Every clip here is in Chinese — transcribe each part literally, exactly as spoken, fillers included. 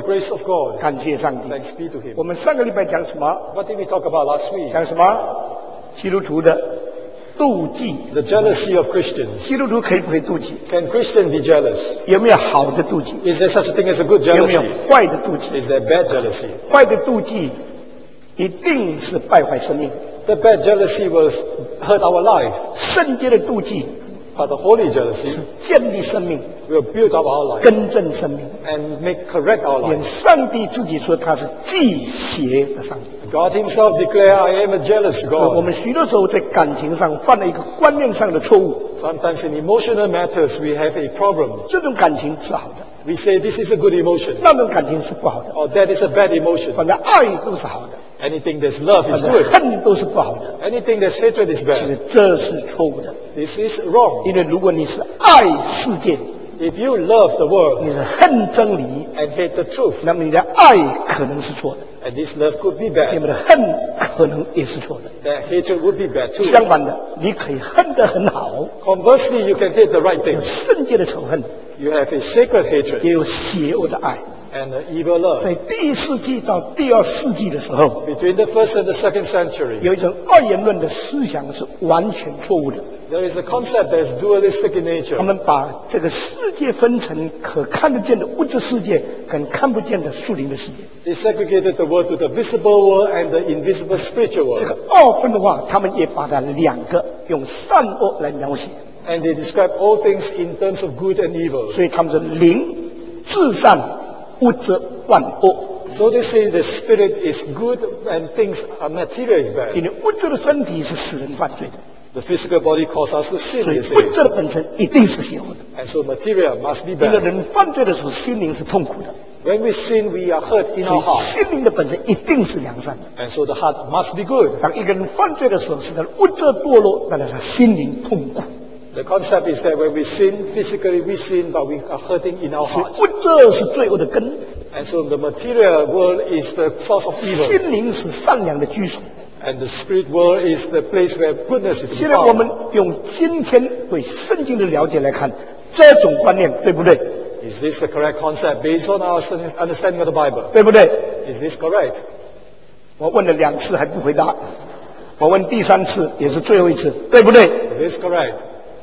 Grace of God. 感谢上帝。 Thanks be to Him. 我们上个礼拜讲什么？ What did we talk about last week? 讲什么？基督徒的妒忌。 The jealousy of Christians. 基督徒可以不可以妒忌？ Can Christians be jealous? 有没有好的妒忌？ Is there such a thing as a good 有没有 jealousy? 坏的妒忌？ Is there bad jealousy? 坏的妒忌一定是败坏生命。 The bad jealousy will hurt our life, 圣洁的妒忌 but the holy jealousy 建立生命， will build up our life 更正生命。 and make correct our 连 life. 上帝自己说他是忌邪的上帝。 God Himself declare, "I am a jealous 我 God." 们许多时候在感情上犯了一个观念上的错误， Sometimes in emotional matters we have a problem. 这种感情是好的， We say this is a good emotion, 那种感情是不好的。 or that is a bad emotion. 反正爱都是好的， Anything that's love 反 is 正 good. 恨都是不好的。 Anything that's hatred is 其 bad. 实这是错误的， This is wrong. 因为如果你是爱世界， If you love the world 你是恨真理， and hate the truth, 那么你的爱可能是错的， and this love could be 你 bad, 们的恨可能也是错的。 that hatred would be bad too. 相反的，你可以恨得很好， Conversely, you can hate the right 有 things. 圣洁的仇恨， You have a sacred hatred 也有邪恶的爱。 and an evil love. 在第一世纪到第二世纪的时候， Between the first and the second century, 有一种二元论的思想是完全错误的。 there is a concept that is dualistic in 他 nature. 们把这个世界分成可看得见的物质世界跟看不见的属灵的世界。 They segregated the world to the visible world and the invisible spiritual 这个 world. 二分的话，他们也把它两个用善恶来描写， And they describe all things in terms of good and evil. 所以他们说灵至善，物质万恶。 So they say the spirit is good and things are material is 因 bad. 为物质的身体是使人犯罪的， The physical body causes us to sin, 所以 they 物 say. 质的本身一定是邪恶的。 And so material must be 一个 bad. 人犯罪的时候，心灵是痛苦的， When we sin, we are hurt in 所 our 以 heart. 心灵的本身一定是良善的。 And so the heart must be good. 当一个人犯罪的时候，是他的物质堕落，那他心灵痛苦。 The concept is that when we sin, physically we sin, but we are hurting in our 所以 heart. 物质是罪恶的根， And so the material world is the source of evil. 心灵是善良的居所。 And the spirit world is the place where goodness is to 现 be 在我们 found. 用今天对圣经的了解来看，这种观念对不对？ Is this the correct concept based on our understanding of the Bible? 对不对？ Is this correct? 我问了两次还不回答，我问第三次也是最后一次，对不对？ Is this correct?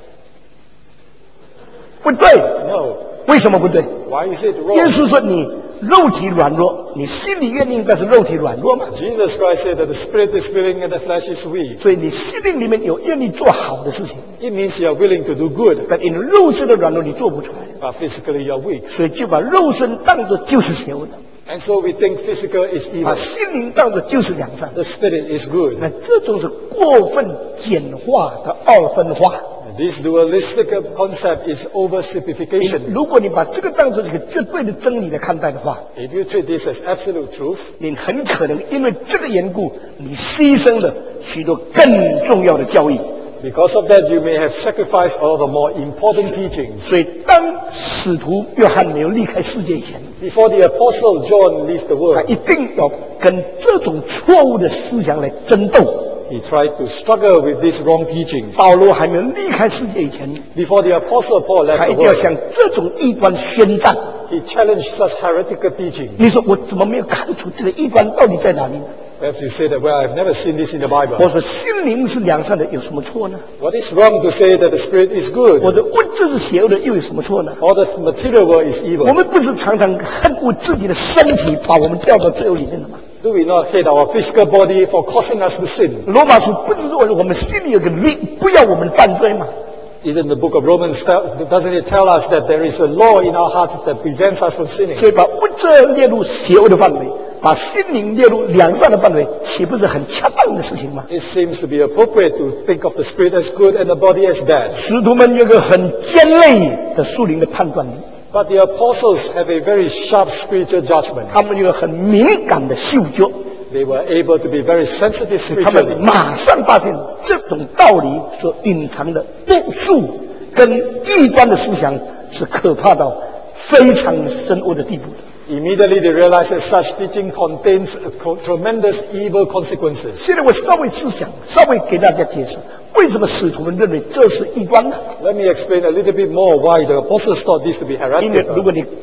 不对， No. 为什么不对？ Why is it 耶 wrong? 稣说你肉体软弱，你心里愿意，但是肉体软弱嘛， Jesus Christ said that the spirit is willing and the flesh is weak. 所以你心灵里面有愿意做好的事情， It means you are willing to do good, 但你肉身的软弱你做不出来， but physically you are weak. 所以就把肉身当作就是邪恶的， And so we think physical is 把 evil. 心灵当作就是良善的。 The spirit is good. 那这种是过分简化的二分化。 This dualistic concept is oversimplification. 如果你把这个当作一个绝对的真理来看待的话， If you treat this as absolute truth, 你很可能因为这个缘故，你牺牲了许多更重要的教义。 because of that you may have sacrificed all the more important teachings. 所以，当使徒约翰没有离开世界以前， Before the apostle John left the 他 world, 一定要跟这种错误的思想来争斗。 he tried to struggle with these wrong teachings. 保罗还没有离开世界以前， Before the apostle Paul 他 left 一 the 定要 world, 向这种异端宣战。 he challenged such heretical teaching. 你说我怎么没有看出这个异端到底在哪里呢？ Perhaps you say that, well, I've never seen this in the 我 Bible. 说心灵是良善的，有什么错呢？ What is wrong to say that the spirit is 我 good 的物质是邪恶的，又有什么错呢？ or the material world is 我 evil? 们不是常常恨恶自己的身体，把我们掉到罪恶里面的吗？ Do we not hate our physical body for causing us to sin? 罗马书不是说我们心里有个律，不要我们犯罪吗？ Isn't the book of Romans, tell, doesn't it tell us that there is a law in our hearts that prevents us from sinning? 所以把物质列入邪恶的范围，把心灵列入良善的范围，岂不是很恰当的事情吗？ It seems to be appropriate to think of the spirit as good and the body as bad. 使徒们有个很尖锐的属灵的判断力， But the apostles have a very sharp spiritual judgment. 他们有个很敏感的嗅觉， They were able to be very sensitive 他们 spiritually. 马上发现这种道理所隐藏的毒素跟异端的思想是可怕到非常深恶的地步的。 Immediately they realized that such teaching contains co- tremendous evil consequences. 现在我稍微思想，稍微给大家解释，为什么使徒们认为这是异端呢？ Let me explain a little bit more why the apostles thought this to be 因为如 heretical. 果你根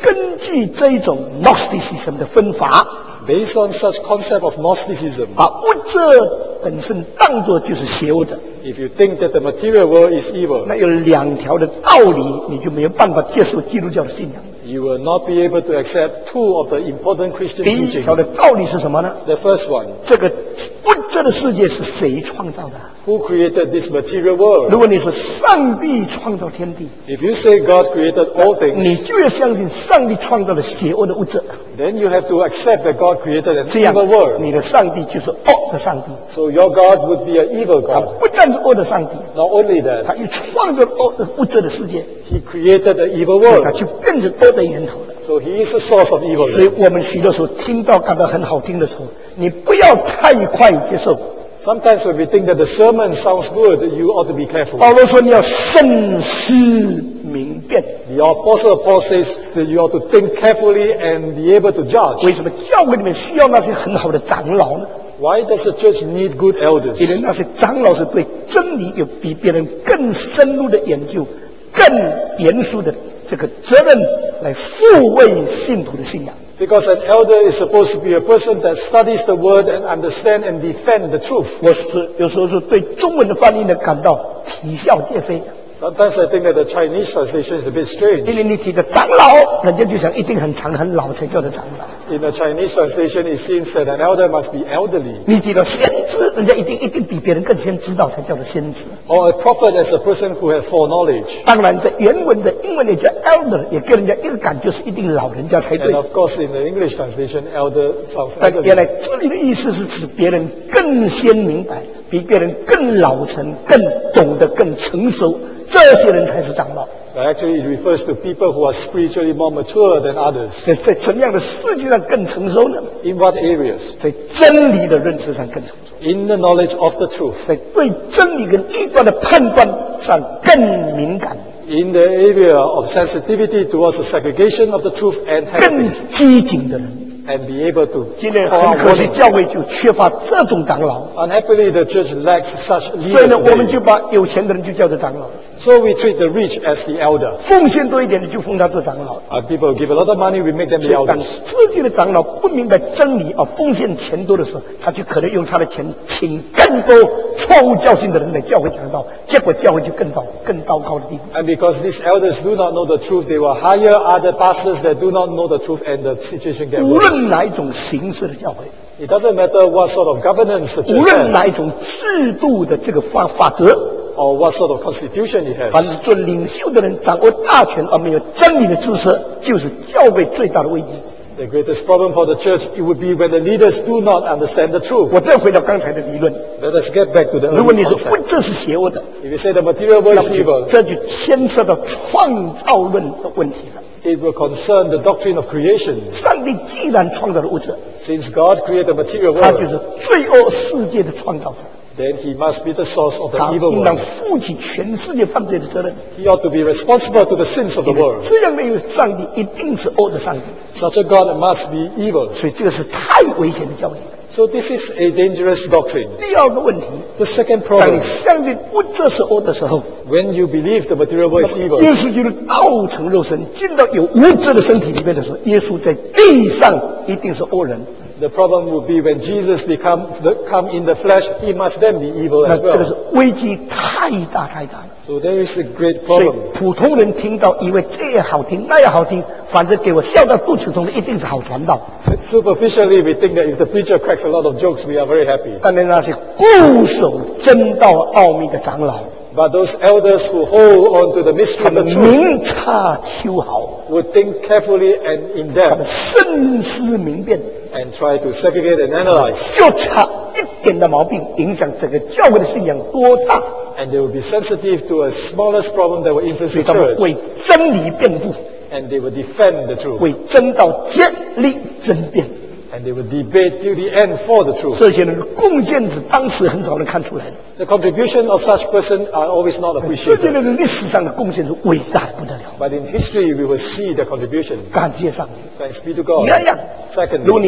据这一种 Gnosticism 的分法， based on such concept of Gnosticism, 把物质本身当作就是邪恶的， if you think that the material world is evil, 那有两条的道理，你就没有办法接受基督教的信仰。 you will not be able to accept two of the important Christian 第一 teachings. 条的道理是什么呢？ The first one, 这个物质的世界是谁创造的？ who created this material world? 如果你说上帝创造天地， If you say God created all 你 things, 就要相信上帝创造了邪恶的物质， then you have to accept that God created an 这样 evil world. 你的上帝就是恶的上帝。 So your God would be an evil 他 God. 不但是恶的上帝， Not only that, 他又创造了恶的物质的世界， He created the evil 他 world. 就变成恶的源头了。 So He is the source of evil. 所以我们许多时候听到感到很好听的时候，你不要太快接受。 Sometimes when we think that the sermon sounds good, you ought to be careful. 保罗说你要慎思明辨。 The Apostle Paul says that you ought to think carefully and be able to judge. 为什么教会里面需要那些很好的长老呢？ Why does the church need good 因 elders? 为那些长老是对真理有比别人更深入的研究、更严肃的这个责任来护卫信徒的信仰。 Because an elder is supposed to be a person that studies the word and understand and defend the truth. 我是有时候是对中文的翻译呢感到啼笑皆非， Sometimes I think that the Chinese translation is a bit strange. 因为你提的长老，人家就想一定很长很老才叫做长老； In the Chinese translation, it seems that an elder must be elderly. 你提到先知，人家一定一定比别人更先知道才叫做先知。 Or a prophet as a person who has foreknowledge. 当然，在原文的英文里叫 elder， 也给人家一个感觉是一定老人家才 And 对。 of course, in the English translation, elder sounds 但原 elderly. 来这里的意思是指别人更先明白，比别人更老成、更懂得、更成熟，这些人才是长老。 But actually, it refers to people who are spiritually more mature than others. 在在怎么样的世界上更成熟呢？ In what areas? 在真理的认识上更成熟， In the knowledge of the truth. 在对真理跟异端的判断上更敏感、 In the area of sensitivity towards the segregation of the truth and 更 heretics. 机警的人。 And be able to 今天 call 很 out 可惜， warning. 教会就缺乏这种长老， Unhappily, the church lacks such 所以 leaders 呢，我们 today. 就把有钱的人就叫做长老， So we treat the rich as the elder. 奉献多一点的就封他做长老。 Uh, people give a lot of money, we make them 所 the 以当 elders. 自己的长老不明白真理啊，奉献钱多的时候，他就可能用他的钱请更多错误教训的人来教会讲道，结果教会就更糟更糟糕的地步。 And because these elders do not know the truth, they will hire other pastors that do not know the truth, and the situation gets 无 worse. 论哪一种形式的教会， It doesn't matter what sort of governance the 无 church 论哪 has 一种制度的这个法法则， or what sort of constitution it 凡 has. 是做领袖的人掌握大权而没有真理的知识，就是教会最大的危机。 The greatest problem for the church, it would be when the leaders do not understand the truth. 我再回到刚才的理论， Let us get back to the 如果 early 你说 concept. 物质是邪恶的， If you say the material world 那 is 么就 evil, 这就牵涉到创造论的问题了。 it will concern the doctrine of creation. 上帝既然创造了物质， Since God created the material 他就 world, 是罪恶世界的创造者， then he must be the source of the 他 evil 应当 world. 负起全世界犯罪的责任。 He ought to be responsible to the sins of the world. 这样的一个上帝一定是恶的上帝， Such a God must be evil. 所以这个是太危险的教义。 So this is a dangerous doctrine. 第二个问题， The second 当你 problem, 相信物质是恶的时候， when you believe the material world is 耶 evil, 稣基督道成肉身进到有物质的身体里面的时候，耶稣在地上一定是恶人。 the problem would be when Jesus become the, come in the flesh, he must then be evil 那 as 这个是 well. 危机太大太大了。 So there is a great 所以 problem. 普通人听到以为这也好听那也好听，反正给我笑到肚子痛的一定是好传道。 Superficially, we think that if the preacher cracks a lot of jokes, we are very happy. 但是那些固守真道奥秘的长老， But those elders who hold on to the mystery 他 of 们 the truth 明察秋毫， would think carefully and in 他们 depth 深思明辨， and try to segregate and analyze. 就差一点的毛病，影响整个教会的信仰多大。 And they will be sensitive to a smallest problem that will influence 所以 the 他们 church. 为真理辩护， And they will defend the truth. 为真道竭力争辩。 And they will debate till the end for the truth. 这些人的贡献是当时很少人看出来的， The contribution of such person are always not 这些 appreciated. 人的历史上的贡献是伟大不得了。 But in history, we will see the contribution. 感谢上帝。 Thanks be to God. 第二样，如果 Secondly, 你相信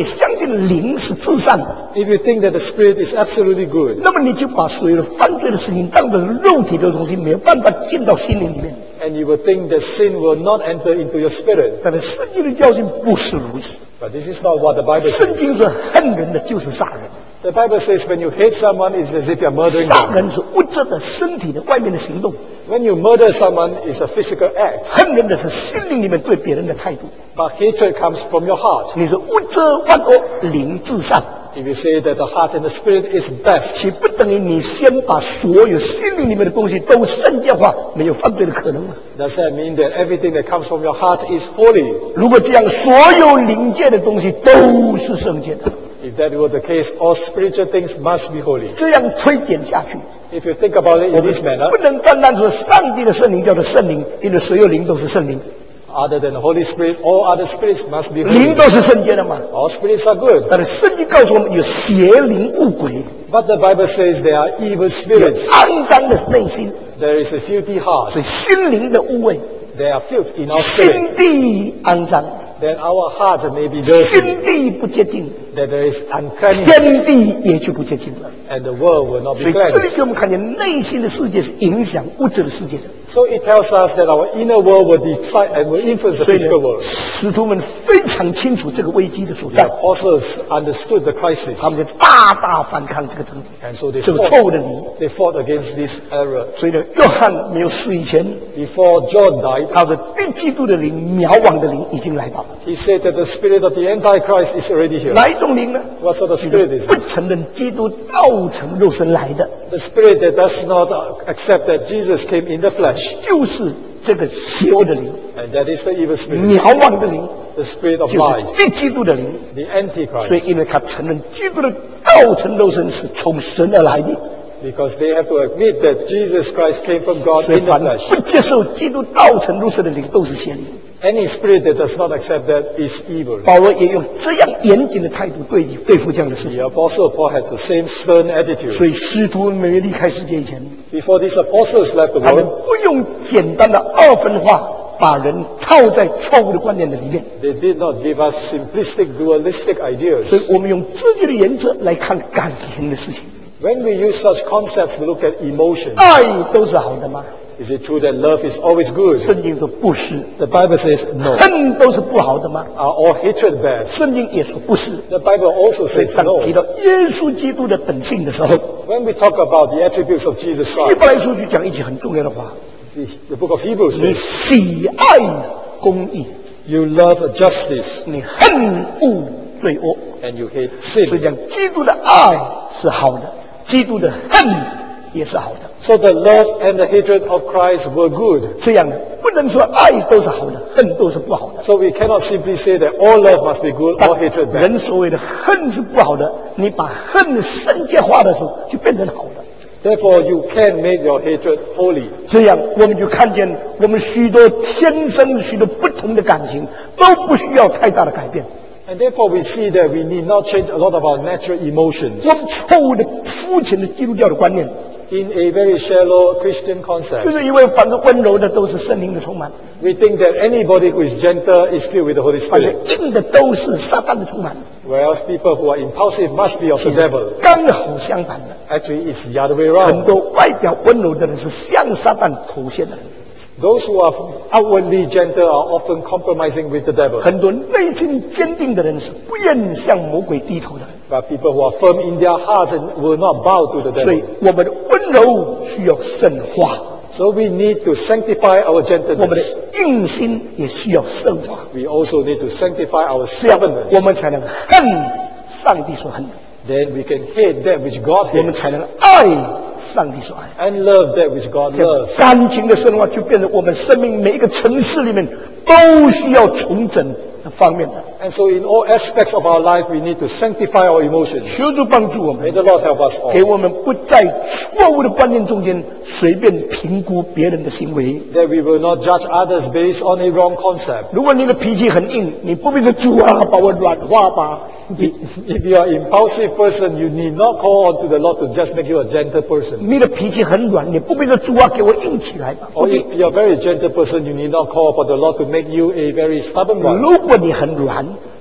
定灵是至善的， if you think that the Spirit is absolutely good, 那么你就把所有的犯罪的事情当作是肉体的东西，没有办法进到心灵里面。 and you will think that sin will not enter into your spirit. 但是圣经的教训不是如此， But this is not what the Bible 圣 says. 经说恨人的就是杀人， The Bible says when you hate someone, it's as if you're murdering 杀 them. 人是物质的身体的外面的行动， When you murder someone, it's a physical act. 恨人的是心灵里面对别人的态度。 But hatred comes from your heart. 你说物质万恶，灵至善， If you say that the heart and the spirit is best, 岂不等于你先把所有心灵里面的东西都圣洁化，没有犯罪的可能吗？ does that mean that everything that comes from your heart is holy? 如果这样，所有灵界的东西都是圣洁的。 If that were the case, all spiritual things must be holy. 这样推演下去， If you think about it 我 in 们 this manner, 不能单单说上帝的圣灵叫做圣灵，因为所有灵都是圣灵， other than the Holy Spirit, all other spirits must be 灵 holy. 都是圣洁的嘛。 All spirits are good. 但是圣经告诉我们，有邪灵恶鬼， But the Bible says there are evil 有 spirits. 肮脏的内心， There is a filthy heart. 所以心灵的污秽， There are filth in our spirit. 心地肮脏， That our hearts may be dirty. 心地不洁净， That there is uncleanness. 天地也就不洁净了。 And the world will not 所 be 以这里 cleansed. 给我们看见，内心的世界是影响物质的世界的。 So it tells us that our inner world will decide and will influence the 所以呢 physical，world. 使徒们非常清楚这个危机的所 The 在， apostles understood the crisis. 他们就大大反抗这个真理， And so they 这个错误的理。 fought, they fought against this error. 所以呢，约翰没有死以前， Before John died, 他说对基督的灵、渺惘的灵已经来到了。 he said that the spirit of the Antichrist is already here. 哪一种灵呢？ What sort of 就 spirit 是 is 不 it? 承认基督道成肉身来的， The spirit that does not accept that Jesus came in the flesh. 就是这个邪恶的灵、 And that is the evil spirit. 渺惘的灵， The spirit of 就是 lies. 对基督的灵。 The 所 Antichrist. 以，因为他承认基督的道成肉身是从神而来的， Because they have to admit that Jesus Christ came from God 所以 in the 凡 flesh. 不接受基督道成肉身的灵都是邪灵。 Any spirit that does not accept that is evil. 保罗也用这样严谨的态度对对付这样的事情。 The apostle Paul had the same stern attitude. 所以，师徒没离开世界以前， Before these apostles left the 他们 world, 不用简单的二分化把人套在错误的观念的里面。 they did not give us simplistic, dualistic 所 ideas. 以我们用自己的原则来看感情的事情。 When we use such concepts to look at emotion, 爱都是好的吗？ is it true that love is always good? 圣经说不是。 The Bible says no. 恨都是不好的吗？ Are all hatred bad? 圣经也说不是。 The Bible also 所以 says 当 no. 提到耶稣基督的本性的时候， When we talk about the attributes of Jesus 希 Christ, 伯来书就讲一句很重要的话： the, the book of Hebrews 你 says, 喜爱公义， you love justice 你恨恶罪恶。 and you hate 所以 sin. 讲，基督的爱是好的，基督的恨也是好的。 So the love and the hatred of Christ were good. 这样呢，不能说爱都是好的，恨都是不好的。 So we cannot simply say that all love must be good, all hatred bad. 人所谓的恨是不好的，你把恨圣洁化的时候，就变成好的。 Therefore, you can make your hatred holy. 这样，我们就看见我们许多天生许多不同的感情都不需要太大的改变。 And therefore, we see that we need not change a lot of our natural emotions. 我们错误的、肤浅的基督教的观念， In a very shallow Christian concept, 就是因为凡是温柔的都是圣灵的充满， we think that anybody who is gentle is filled with the Holy 凡是 Spirit, 硬的都是撒旦的充满。 whereas people who are impulsive must be of the devil. 刚好相反的， Actually, it's the other way 很 around. 多外表温柔的人是向撒旦投献的人， Those who are outwardly gentle are often compromising with the devil. 很多内心坚定的人是不愿向魔鬼低头的。 But people who are firm in their hearts and will not bow to the 所以 devil. 我们的温柔需要圣化， So we need to sanctify our 我们的 gentleness. 硬心也需要圣化， We also need to sanctify our 这样 stubbornness. 我们才能恨上帝所恨的， Then we can hate that which God 我们 hates 才能爱上帝所爱。 and love that which God 这样 loves. 感情的深化就变成我们生命每一个层次里面都需要重整的方面的。 And so in all aspects of our life, we need to sanctify our emotions. 求主帮助我 May 们， the Lord help us 给 all. 我们不在错误的观念中间随便评估别人的行为。 That we will not judge others based on a wrong concept. 如果你的脾气很硬，你不必说主啊，把我软化吧。 If if you are an impulsive person, you need not call on to the Lord to just make you a gentle person. 你的脾气很软，你不必说主啊，给我硬起来吧。 Or if you are a very gentle person, you need not call upon the Lord to make you a very stubborn one. 如果你很软，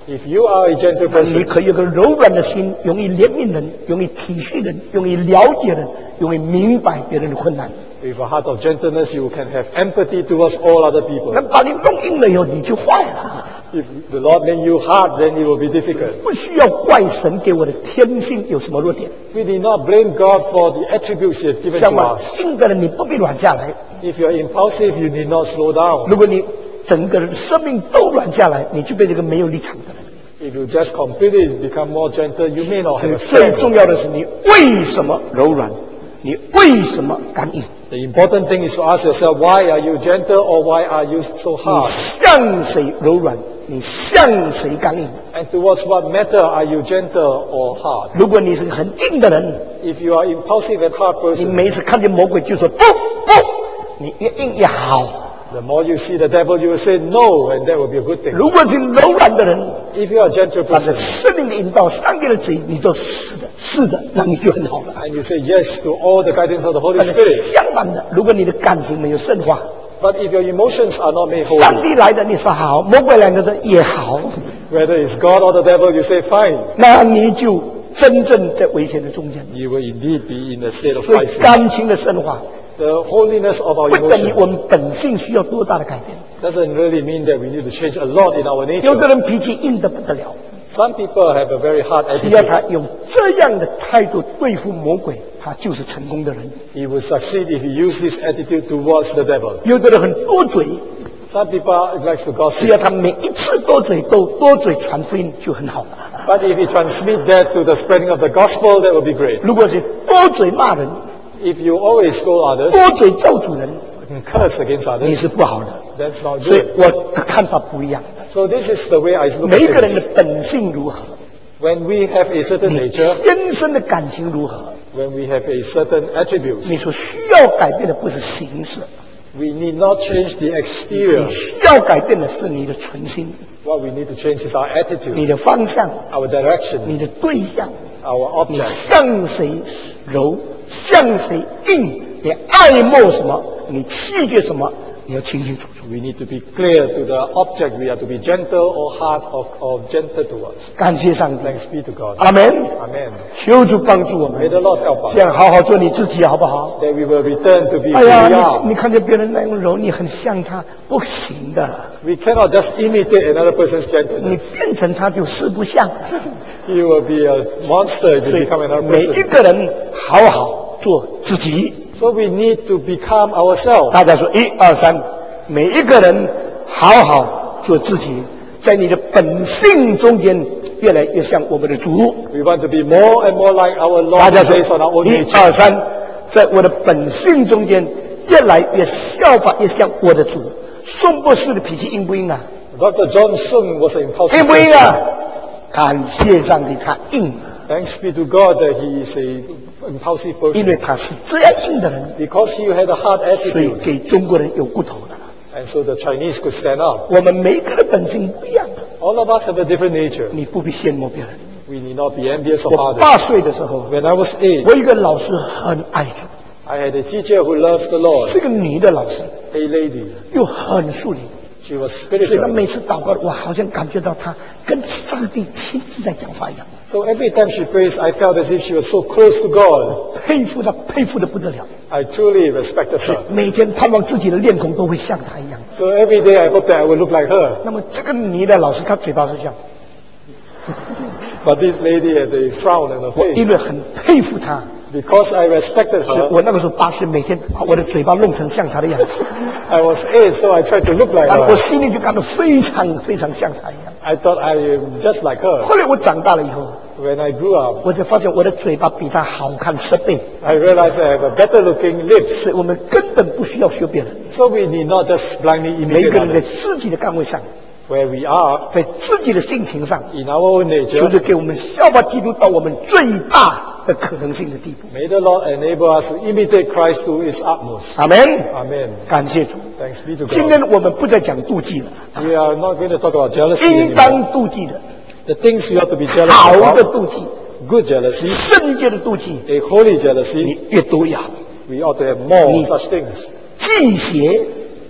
If you are a gentle 那你 person, 可以有个柔软的心，容易怜悯人，容易体恤人，容易了解人，容易明白别人的困难。 with a heart of gentleness, you can have empathy towards all other people. 那把你弄硬了以后，你就坏了。 If the Lord made you hard, then it will be difficult. 不需要怪神给我的天性有什么弱点。 We need not blame God for the attributes He has given 相 to 反， us. 硬的人你不必软下来。 If you are impulsive, you need not slow down. 如果你整个人生命都软下来，你就变成一个没有立场的人。 If you just completely become more gentle, you may not 所 have 以 a 最 stand. 重要的是，你为什么柔软？你为什么刚硬？ The important thing is to ask yourself, why are you gentle or why are you so 你 hard? 向谁柔软？你向谁刚硬？ And towards what matter are you gentle or hard? 如果你是个很硬的人， If you are impulsive and hard 你 person, 每一次看见魔鬼就说不不，你越硬越好。 the more you see the devil, you will say no, and that will be a good thing. 如果是柔软的人， If you are a gentle 把这 person, 生命的引导、上帝的旨意，你都是的，是的，那你就很好了。 and you say yes to all the guidance of the Holy 但是 Spirit, 相反的，如果你的感情没有圣化， but if your emotions are not made 上 holy, 帝来的你说好，魔鬼来的说也好， whether it's God or the devil, you say fine, 那你就真正在危险的中间。 you will indeed be in a state of 所以 crisis. 感情的圣化， The holiness of our 不等于 emotions 我们本性需要多大的改变。 doesn't really mean that we need to change a lot in our 有 nature. 的人脾气硬得不得了， Some people have a very hard 只要 attitude. 他用这样的态度对付魔鬼，他就是成功的人。 He will succeed if he uses this attitude towards the devil. 有的人很多嘴， Some people likes to 只要 gossip, 他每一次多嘴都多嘴传福音就很好了。 but if he transmit that to the spreading of the gospel, that will be great. 如果是多嘴骂人， If you always scold others 多嘴咒主人， and curse against 你 others, 是不好的。 that's not 所以 good. 我的看法不一样。 So this is the way I look 每一 at 个人的 things. 本性如何， When we have a certain nature, 天生的感情如何， when we have a certain attributes, 你所需要改变的不是形式， we need not change the 你 exterior. 需要改变的是你的存心、 What we need to change is our 你 attitude, 的方向、 our direction, 你的对象， our 你 object. 向谁柔，向谁硬，你爱慕什么，你气绝什么，你要清清楚楚。 We need to be clear to the object we are to be gentle or hard or, or gentle towards. 感谢上帝， Thanks be to God. 阿门。 Amen. 求主帮助我 May 们， the Lord help 这 us 样好好做你自己，好不好？ that we will return to be 哎 who 呀， we 你 are. 你看见别人那样柔，你很像他，不行的。 We cannot just imitate another person's 你 gentleness. 变成他就四不像。 He will be a monster if 所 you 以 become another 每一 person. 个人好好做自己。 So we need to become ourselves. 大家说一二三，每一个人好好做自己，在你的本性中间越来越像我们的主。 We want to be more and more like our 大 Lord 家 based on our 说 own 一 nature. 二三，在我的本性中间越来越效法，越像我的主。宋博士的脾气硬不硬啊？ Doctor John Sung was an impulsive 硬不硬 person. 啊？感谢上帝，他硬， Thanks be to God that he is a impulsive 因为 person. 他是这样硬的人， Because he had a hard 所以 attitude. 给中国人有骨头的。 And so the Chinese could stand up. 我们每个人本性不一样的， All of us have a different nature. 你不必羡慕别人。 We need not be envious of 我 others. 八岁的时候， When I was eight, 我有一个老师很爱主， I had a teacher who loves the Lord, 是个女的老师， a lady. 又很属灵， She was 所以她 spiritual. 每次祷告，我好像感觉到她跟上帝亲自在讲话一样， So every time she prays, I felt as if she was so close to God. 佩服她，佩服的不得了。 I truly respected her. 每天盼望自己的脸孔都会像她一样。 So every day I hope that I would look like her. 那么这个女的老师，她嘴巴是这样， But this lady had a frown on her 我因 face. 为很佩服她， Because I respected 所以 her, 我那个时候八岁，每天把我的嘴巴弄成像她的样子， I was eight, so I tried to look like 然后我 her. 心里就感到非常非常像她一样。 I thought I am just like her. 后来我长大了以后， When I grew up, 我才发现我的嘴巴比她好看十倍， I realized I have a better looking lips. 所以我们根本不需要学别人。 So we need not just blindly 每 imitate 个人在 others. 自己的岗位上， Where we are, 在自己的性情上， in our own 求 nature, 主给我们效法基督到我们最大的可能性的地步。 may the Lord enable us to imitate Christ to his utmost. 阿门。 Amen. 感谢主。 Thanks be to 今 God. 天我们不再讲妒忌了， We are not going to talk about jealousy 应 anymore. 当妒忌的， The things you have to be jealous 好的 about, 妒忌， good jealousy, 圣洁的妒忌， a holy jealousy, 你越多越好。 we ought to have more Ni- such things. 忌邪，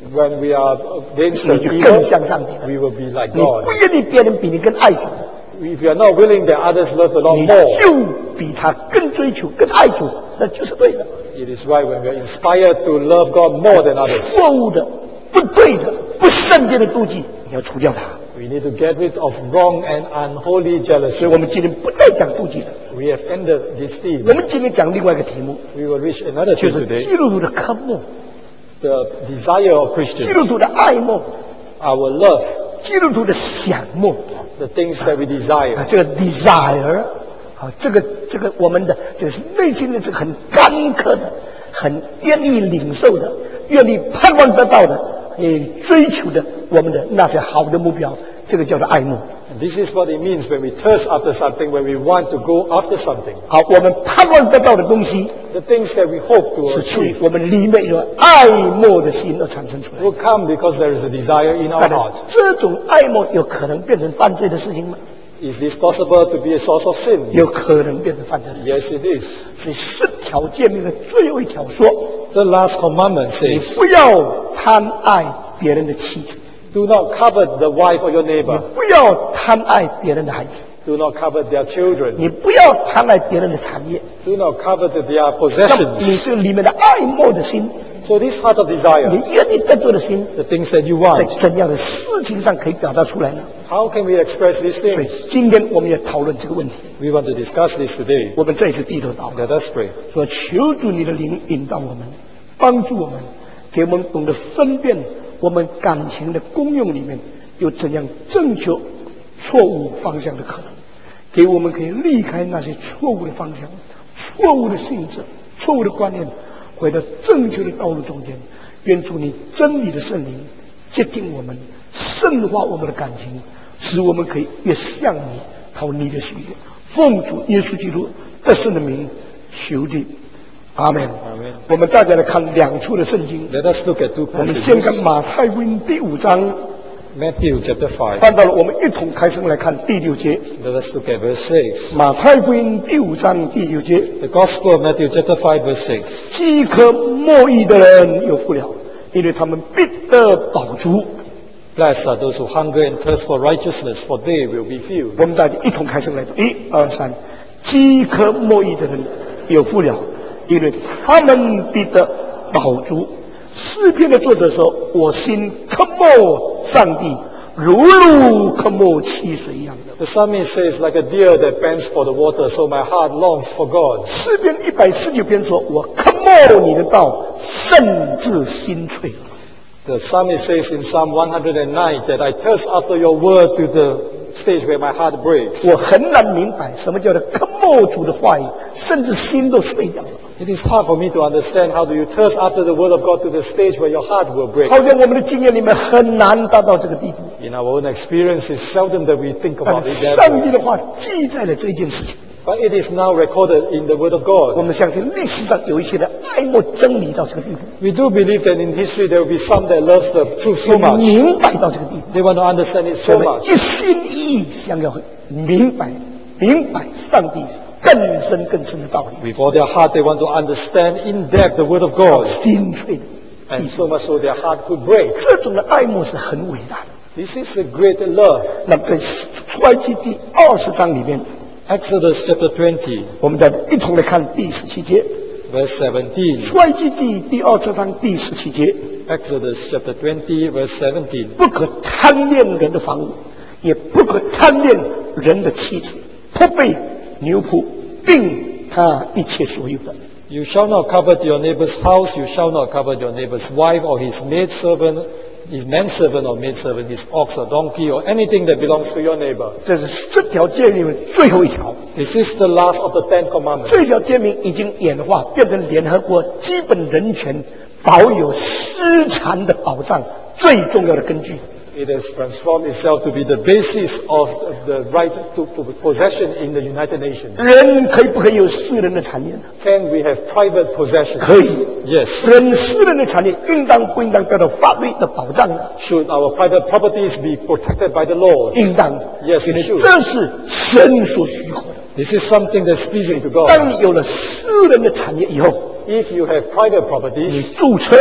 when we are against the 你就更 evil, 像上帝了。 we will be like 你 God. 不愿意别人比你更爱主， If you are not willing that others love the Lord 你 more, 就比他更追求、更爱主，那就是对的。 it is right when we are inspired to love God more than others. 错误的、不对的、不圣洁的妒忌，你要除掉它。 We need to get rid of wrong and unholy 所以 jealousy. 我们今天不再讲妒忌了， We have ended this 我 theme. 们今天讲另外一个题目， We will reach another 就 theme 是 today. 基督徒的渴慕、 The desire of 基 Christians, 督徒的爱慕、 our love, 基督徒的想慕 the things that we 啊， desire. 这个 desire 啊，这个这个我们的就是内心的这个很干渴的、很愿意领受的、愿意盼望得到的、也追求的我们的那些好的目标，这个叫做爱慕。 And this is what it means when we thirst after something, when we want to go after something. 好，我们盼望得到的东西， The things that we hope to 是出于 achieve 我们里面有爱慕的心而产生出来。 will come because there is a desire in our 但是 heart. 这种爱慕有可能变成犯罪的事情吗？ Is this possible to be a source of sin? 有可能变成犯罪的事情。 Yes, it is. 所以十条诫命的最后一条说： The last commandment 你 says, 不要贪爱别人的妻子， do not covet the wife of your 你 neighbor. 不要贪爱别人的孩子， Do not covet their children. 你不要贪爱别人的产业。 Do not covet their 那么你 possessions. 这里面的爱慕的心， So this heart of 你 desire, 愿意得做的心， the things that you 在 want, 怎样的事情上可以表达出来呢？ how can we express these 所以 things? 今天我们也讨论这个问题。 We want to discuss this today. 我们这一次低头祷告， Let us pray. 说求主你的灵引导我们，帮助我们，给我们懂得分辨我们感情的功用里面有怎样正确错误方向的可能，给我们可以离开那些错误的方向、错误的性质、错误的观念，回到正确的道路中间。愿主你真理的圣灵接近我们，深化我们的感情，使我们可以越向你讨你的喜悦。奉主耶稣基督得胜的名求的，阿门。 Amen. 我们大家来看两处的圣经， Let us look at two 我们先看 passages. 马太福音第五章， Matthew chapter five. 翻到了，我们一同开声来看第六节。 Let us look at verse six. 马太福音第五章第六节， The Gospel of Matthew chapter five verse six. 饥渴慕义的人有福了，因为他们必得饱足。 Blessed are those who hunger and thirst for righteousness, for they will be filled. 我们大家一同开声来读，一二三，饥渴慕义的人有福了，因为他们必得饱足。诗篇的作者说：“我心渴慕上帝，如鹿渴慕溪水一样的。” The psalmist says, like a deer that pants for the water, so my heart longs for God. 诗篇一百四十九篇说：“我渴慕你的道，甚至心脆。” The psalmist says in Psalm one hundred nine that I thirst after your word to the stage where my heart breaks. 我很难明白什么叫做渴慕主的话语，甚至心都碎掉了。 It is hard for me to understand how do you thirst after the word of God to the stage where your heart will break. 好像我们的经验里面很难达到这个地步。 In our own experience, it's seldom that we think 但 about 是 it 上 that 帝 way. 的话记载了这件事情， But it is now recorded in the word of 我 God. 们相信历史上有一些人爱慕真理到这个地步， We do believe that in history there will be some that love the truth so much. 明白到这个地步， They want to understand it 我 so 们 much. 一心一意想要明白明白上帝更深更深的道理， With all their heart, they want to understand in depth the word of God. 心碎的。 And so much so their heart could break. 这种的爱慕是很伟大的。 This is a great love. 那么在出埃及第二十章里面， Exodus chapter twenty, 我们再一同来看第十七节。 verse seventeen. 出埃及记第二十章第十七节， Exodus chapter twenty, verse seventeen. 不可贪恋人的房屋，也不可贪恋人的妻子、仆婢、牛仆，并他一切所有的。 You shall not covet your neighbor's house, you shall not covet your neighbor's wife or his maidservant, his manservant or maidservant, his ox or donkey or anything that belongs to your neighbor. 这是十条诫命的最后一条。 This is the last of the Ten Commandments. 这条诫命已经演化变成联合国基本人权保有私产的保障最重要的根据。 It has transformed itself to be the basis of the right to, to possession in the United Nations. 人可以不可以有私人的产业呢？ Can we have private possession? 可以。 Yes. 人私人的产业应当不应当得到法律的保障呢？ Should our private properties be protected by the laws? 应当。 Yes, 因为 it should. 这是神所许可的。 This is something that's pleasing to God. 当你有了私人的产业以后， If you have private 你 properties, 注册，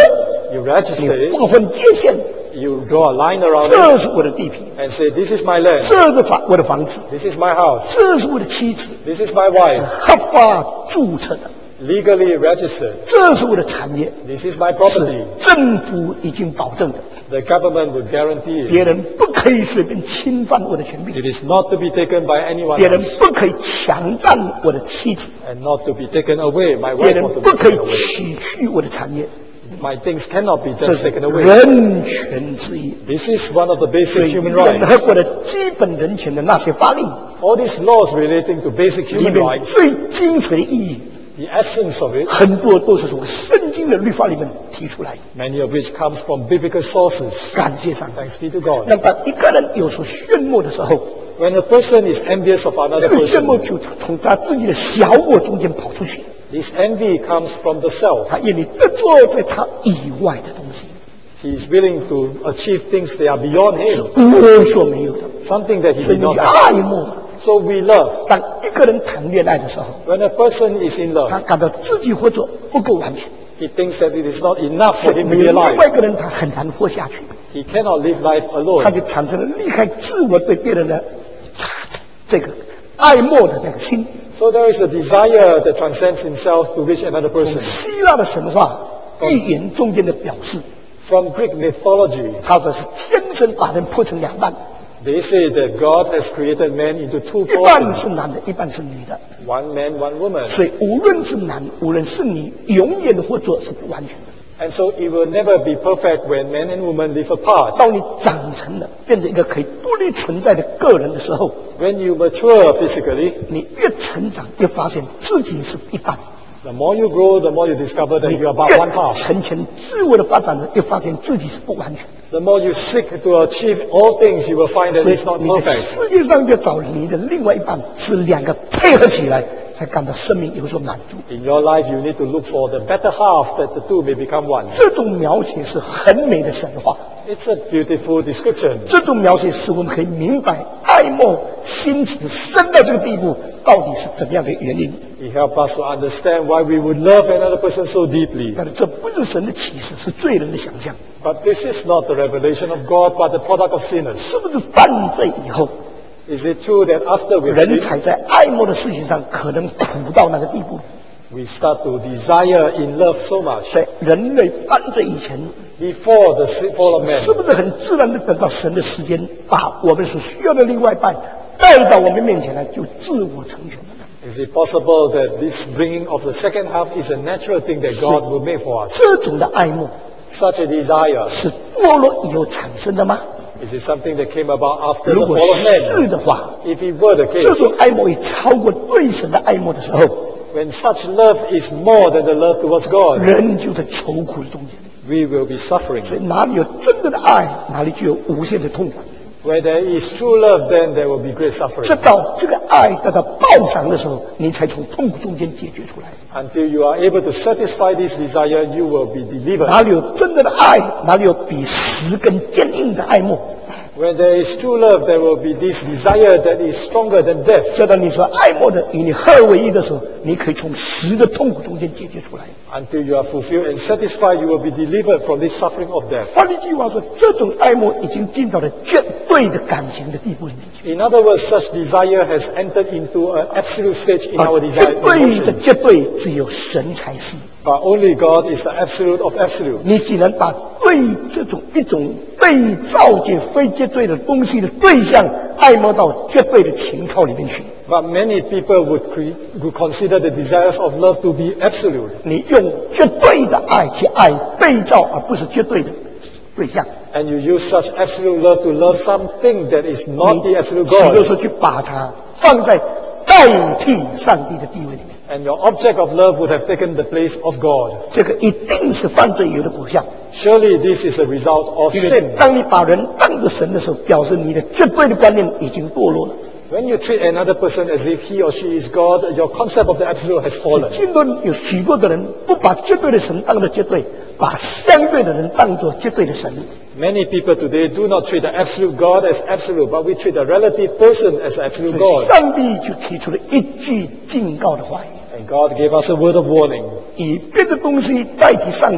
you 你 register 划分界限， it, you draw a line around 这 it 是我的地皮， and say, this is my land, 这是房我的房子， this is my house, 这是我的妻子， this is my 是 wife, 合法注册的， legally registered, 这是我的产业， this is my 是 property. 政府已经保证的， The government would guarantee 别 it. 人不可以随便侵犯我的权利， It is not to be taken by anyone 别人 else 不可以强占我的妻子， and not to be taken away. My 别 wife 人 not to 不 be 可以 taken away. 取去我的产业， My things cannot be 这 just 是 taken away. 人权之一。 This is one of the 所 basic 以 human 联 rights. 合国的基本人权的那些法令 All these laws relating to basic 里 human 面 rights, 最精髓的意义， the essence of it, 很多都是从圣经的律法里面提出来的。 many of which comes from biblical sources. 感谢上帝。 Thanks be to God. 那当一个人有所炫目的时候， When a person is envious of 这 another 个炫目 person, 就从他自己的小我中间跑出去， this envy comes from the self. 他愿意得做在他以外的东西， He is willing to achieve things that are beyond 是 him, 我所没有的， something that he 所以 did 你 not 就 have. 爱慕。 So we love. 当一个人谈恋爱的时候， When a person is in 他 love, 感到自己活着不够完全， he thinks that it is not enough 所 for 以 him to 没 be 有另外 alive. 一个人，他很难活下去。 He cannot live life 他 alone. 就产生了离开自我对别人的这个爱慕的那个心。 So there is a desire that transcends himself to reach another 从 person. 希腊的神话预言中间的表示， From Greek mythology, 他说是天生把人破成两半， they say that God has created man into two 一半 portions, 是男的，一半是女的。 one man, one woman. 所以无论是男，无论是女，永远活着是不完全的。 And so it will never be perfect when man and woman live apart. 当你长成了，变成一个可以独立存在的个人的时候， When you mature physically, 你越成长，越发现自己是一半。 the more you grow, the more you discover that 你 you are about 越 one half. 成全自我的发展呢，越发现自己是不完全的。 The more you seek to achieve all things, you will find that 所以 it's not 你在 perfect. 世界上要找你的另外一半，是两个配合起来，才感到生命有所满足。 In your life, you need to look for the better half that the two may become one. 这种描写是很美的神话， It's a beautiful description. 这种描写使我们可以明白爱慕心情深到这个地步到底是怎么样的原因。 It helps us to understand why we would love another person so deeply. 但是这不是神的启示，是罪人的想象。 But this is not the revelation of God, but the product of sinners. 是不是犯罪以后， Is it true that after we 人 sin, 才在爱慕的事情上可能苦到那个地步？ we start to desire in love so much? 在人类犯罪以前， Before the sin- fall of man, 是不是很自然的等到神的时间，把我们所需要的另外一半带到我们面前来，就自我成全了呢？ is it possible that this bringing of the second half is a natural thing that God will make for us? 这种的爱慕 Such a desire, 是堕落以后产生的吗？ is it something that came about after 如 the 果 fall of 是 man? 的话， If it were the 这 case, 种爱慕已超过对神的爱慕的时候， when such love is more than the love towards God, 人就在愁苦的中间。 we will be suffering. 所以哪里有真正的爱，哪里就有无限的痛苦。 Where there is true love, then there will be great 直 suffering. 到这个爱得到报偿的时候，你才从痛苦中间解决出来。 Until you are able to satisfy this desire, you will be delivered. 哪里有真正的爱，哪里有比石更坚硬的爱慕。 When there is true love, there will be this desire that is stronger than death. 这当你所爱慕的与你合而为一的时候，你可以从石的痛苦中间解决出来。 Until you are fulfilled and satisfied, you will be delivered from this suffering of death. 换一句话说，这种爱慕已经进到了绝对的感情的地步里面去。 In other words, such desire has entered into an absolute stage in 而 our 绝 desire 对的 emotions. 绝对只有神才是。 But only God is the absolute of absolute. 你既然把对这种一种被造界非绝对的东西的对象爱慕到绝对的情操里面去， But many people would, cre- would consider the desires of love to be absolute. 你用绝对的爱去爱被造，而不是绝对的对象。 And you use such absolute love to love something that is not the absolute 许多 God. 时候去把它放在代替上帝的地位里面， And your object of love would have taken the place of God. 这个一定是犯罪有的果效。 Surely this is a result of 因为 sin. 当你把人当作神的时候，表示你的绝对的观念已经堕落了。 When you treat another person as if he or she is God, your concept of the absolute has fallen. 今天有许多的人不把绝对的神当作绝对，把相对的人当作绝对的神。 Many people today do not treat the absolute God as absolute, but we treat the relative person as absolute 所以 God. 上帝就提出了一句警告的话语： And God gave us a word of warning. 以别的东西代替上帝的，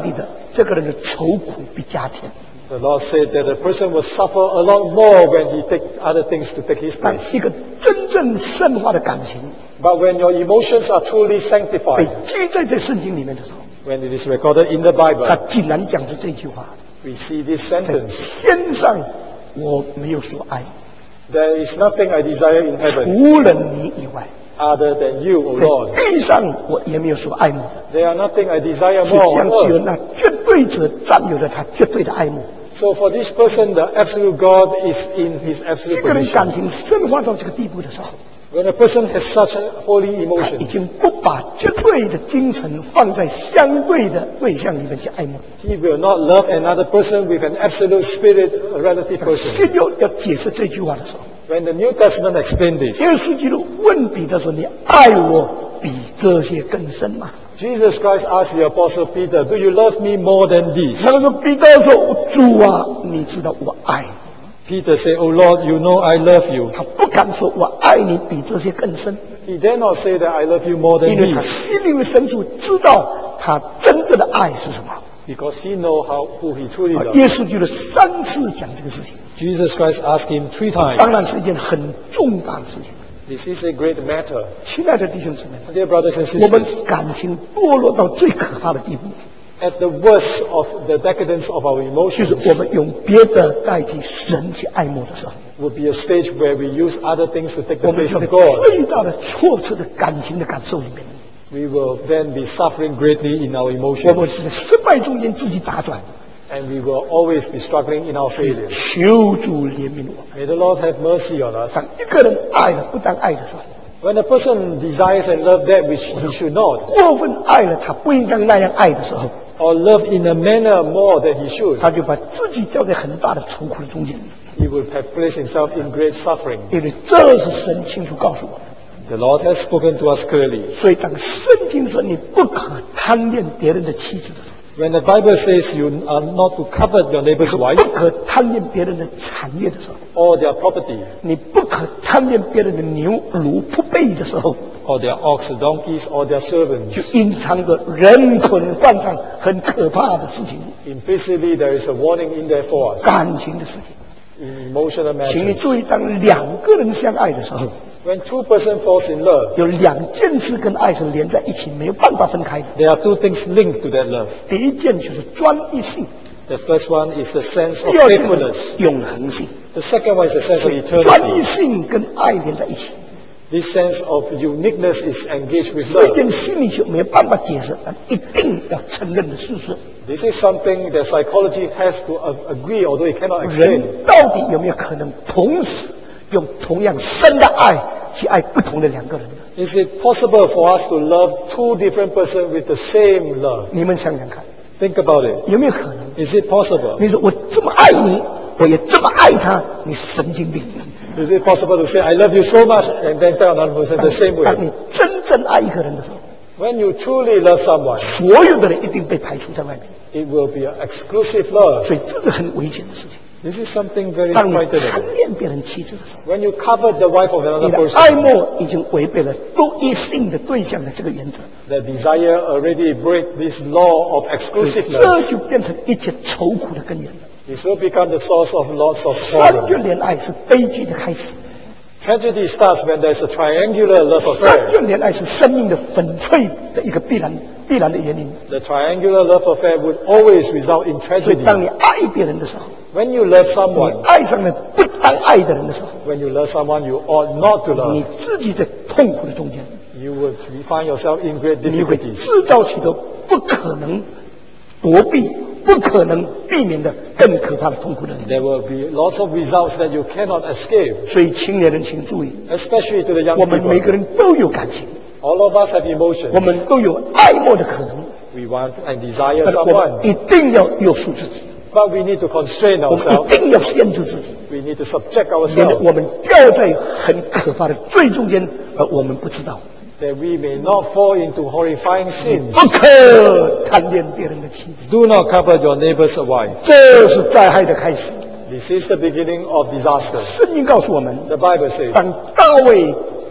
这个人的愁苦必加添。 The Lord said that a person will suffer a lot more when he take other things to take his 但 place. 一个真正圣化的感情 But when your emotions are truly 被 sanctified, 记在这圣经里面的时候， when it is recorded in the 他 Bible, 竟然讲出这句话： we see this 在 sentence: 天上我没有所爱， There is nothing I desire in heaven 除了你以外， other than you, O 在 Lord. 地上我也没有所爱慕的。 There are nothing I desire 所以 more 这样 on 只有 earth. 那绝对者占有了他绝对的爱慕。 So for this person, the absolute God is in his 这 absolute 个人 position. 感情深化到这个地步的时候， When a person has such a holy 他已 emotion, 经不把绝对的精神放在相对的对象里面去爱慕。 he will not love another person with an absolute spirit, a relative person. 新约要解释这句话的时候， When the New Testament explained this, 耶稣基督问彼得说：“你爱我比这些更深吗 Jesus Christ asked the Apostle Peter, Do you love me more than？” this? 他说：“彼得说，主啊，你知道我爱你。” Peter said, Oh Lord, you know I love you. 他不敢说我爱你比这些更深， He dare not say that I love you more 因 than 为他 this, 心灵的深处知道他真正的爱是什么。 because he know how who he truly 啊 loves. 耶稣基督三次讲这个事情， Jesus Christ asked him three 当 times. 然是一件很重大的事情。 This is a great matter. 亲爱的弟兄姊妹， Dear brothers and 我们 sisters, 感情堕落到最可怕的地步， at the worst of the decadence of our 就是 emotions 我们用别的代替神去爱慕的时候， will be a stage where we use other things to take 我 the 们 place 就在 of God. 最大的挫折的感情的感受里面， We will then be suffering greatly in our 我们 emotions, 是在失败中间自己打转。 and we will always be struggling in our failures. 求主怜悯我们。 May the Lord have mercy on us. 当一个人爱了不当爱的时候， When a person desires and loves that which he should not, 过分爱了他不应该那样爱的时候， or love in a manner more than he should, 他就把自己掉在很大的愁苦的中间。 he will have placed himself in great suffering. 因为这是神清楚告诉我们。 The Lord has spoken to us clearly. 所以当圣经说你不可贪恋别人的妻子的时候， When the Bible says you are not to covet your neighbor's 不 wife 可贪恋别人的产业的时候， or their property 你不可贪恋别人的牛驴仆婢的时候， or their ox, donkeys or their 就 servants. 隐藏着人捆犯上很可怕的事情， Implicitly, there is a warning in there for us 感情的事情。 in emotional 请你 matters. 注意，当两个人相爱的时候， When two persons falls in love, 有两件事跟爱是连在一起，没有办法分开的。 there are two things linked to that love. 第一件就是专一性， The first one is the sense of 第二件 faithfulness. 永恒性。 The second one is the sense of 专一 eternity. 性跟爱连在一起， This sense of uniqueness is engaged with 这 love. 件心理学没有办法解释，但一定要承认的事实。 This is something that psychology has to a- agree, although it cannot 人 explain. 到底有没有可能同时用同样深的爱去爱不同的两个人呢？ Is it possible for us to love two different persons with the same love? 你们想想看， Think about it. 有没有可能？ Is it possible? 你说我这么爱你，我也这么爱他，你神经病！ Is it possible to say, I love you so much, and then tell another person 当 the same 当 way? 你真正爱一个人的时候， When you truly love someone, 所有的人一定被排除在外面， it will be an exclusive love. 所以这是很危险的事情。 This is something very 当你 frightening. 贪恋别人妻子的时候， When you covet the wife of 你 another 的 person, 爱慕已经违背了独一性的对象的这个原则， the desire already break this law of 这 exclusiveness. 就变成一切愁苦的根源了。 This will become the source of lots of 三 problems. 角恋爱是悲剧的开始， Tragedy starts when there's a triangular love 三 affair. 角恋爱是生命的粉碎的一个必然必然的原因。 The triangular love affair would always result in 所以， tragedy. 当你爱别人的时候， When you love 你 someone, 爱上了不当爱的人的时候， when you love someone you ought not to 你 love, 自己在痛苦的中间， you would find yourself in great 你会 difficulties. 制造许多不可能躲避、不可能避免的更可怕的痛苦的人。 There will be lots of results that you cannot escape, 所以，青年人请注意， especially to the young 我们每个 people. 人都有感情， All of us have 我 emotions. 们都有爱慕的可能， We want and desire 但是我们 someone, 一定要约束自己， but we need to constrain 我们 ourselves. 一定要限制自己， We need to subject 免得 ourselves 我们掉在很可怕的罪中间，而我们不知道。 that we may not fall into horrifying sins. 不可贪恋别人的妻子， Do not covet your neighbor's wife. 这是灾害的开始。 This is the beginning of disaster. 圣经告诉我们， The Bible says 当大卫在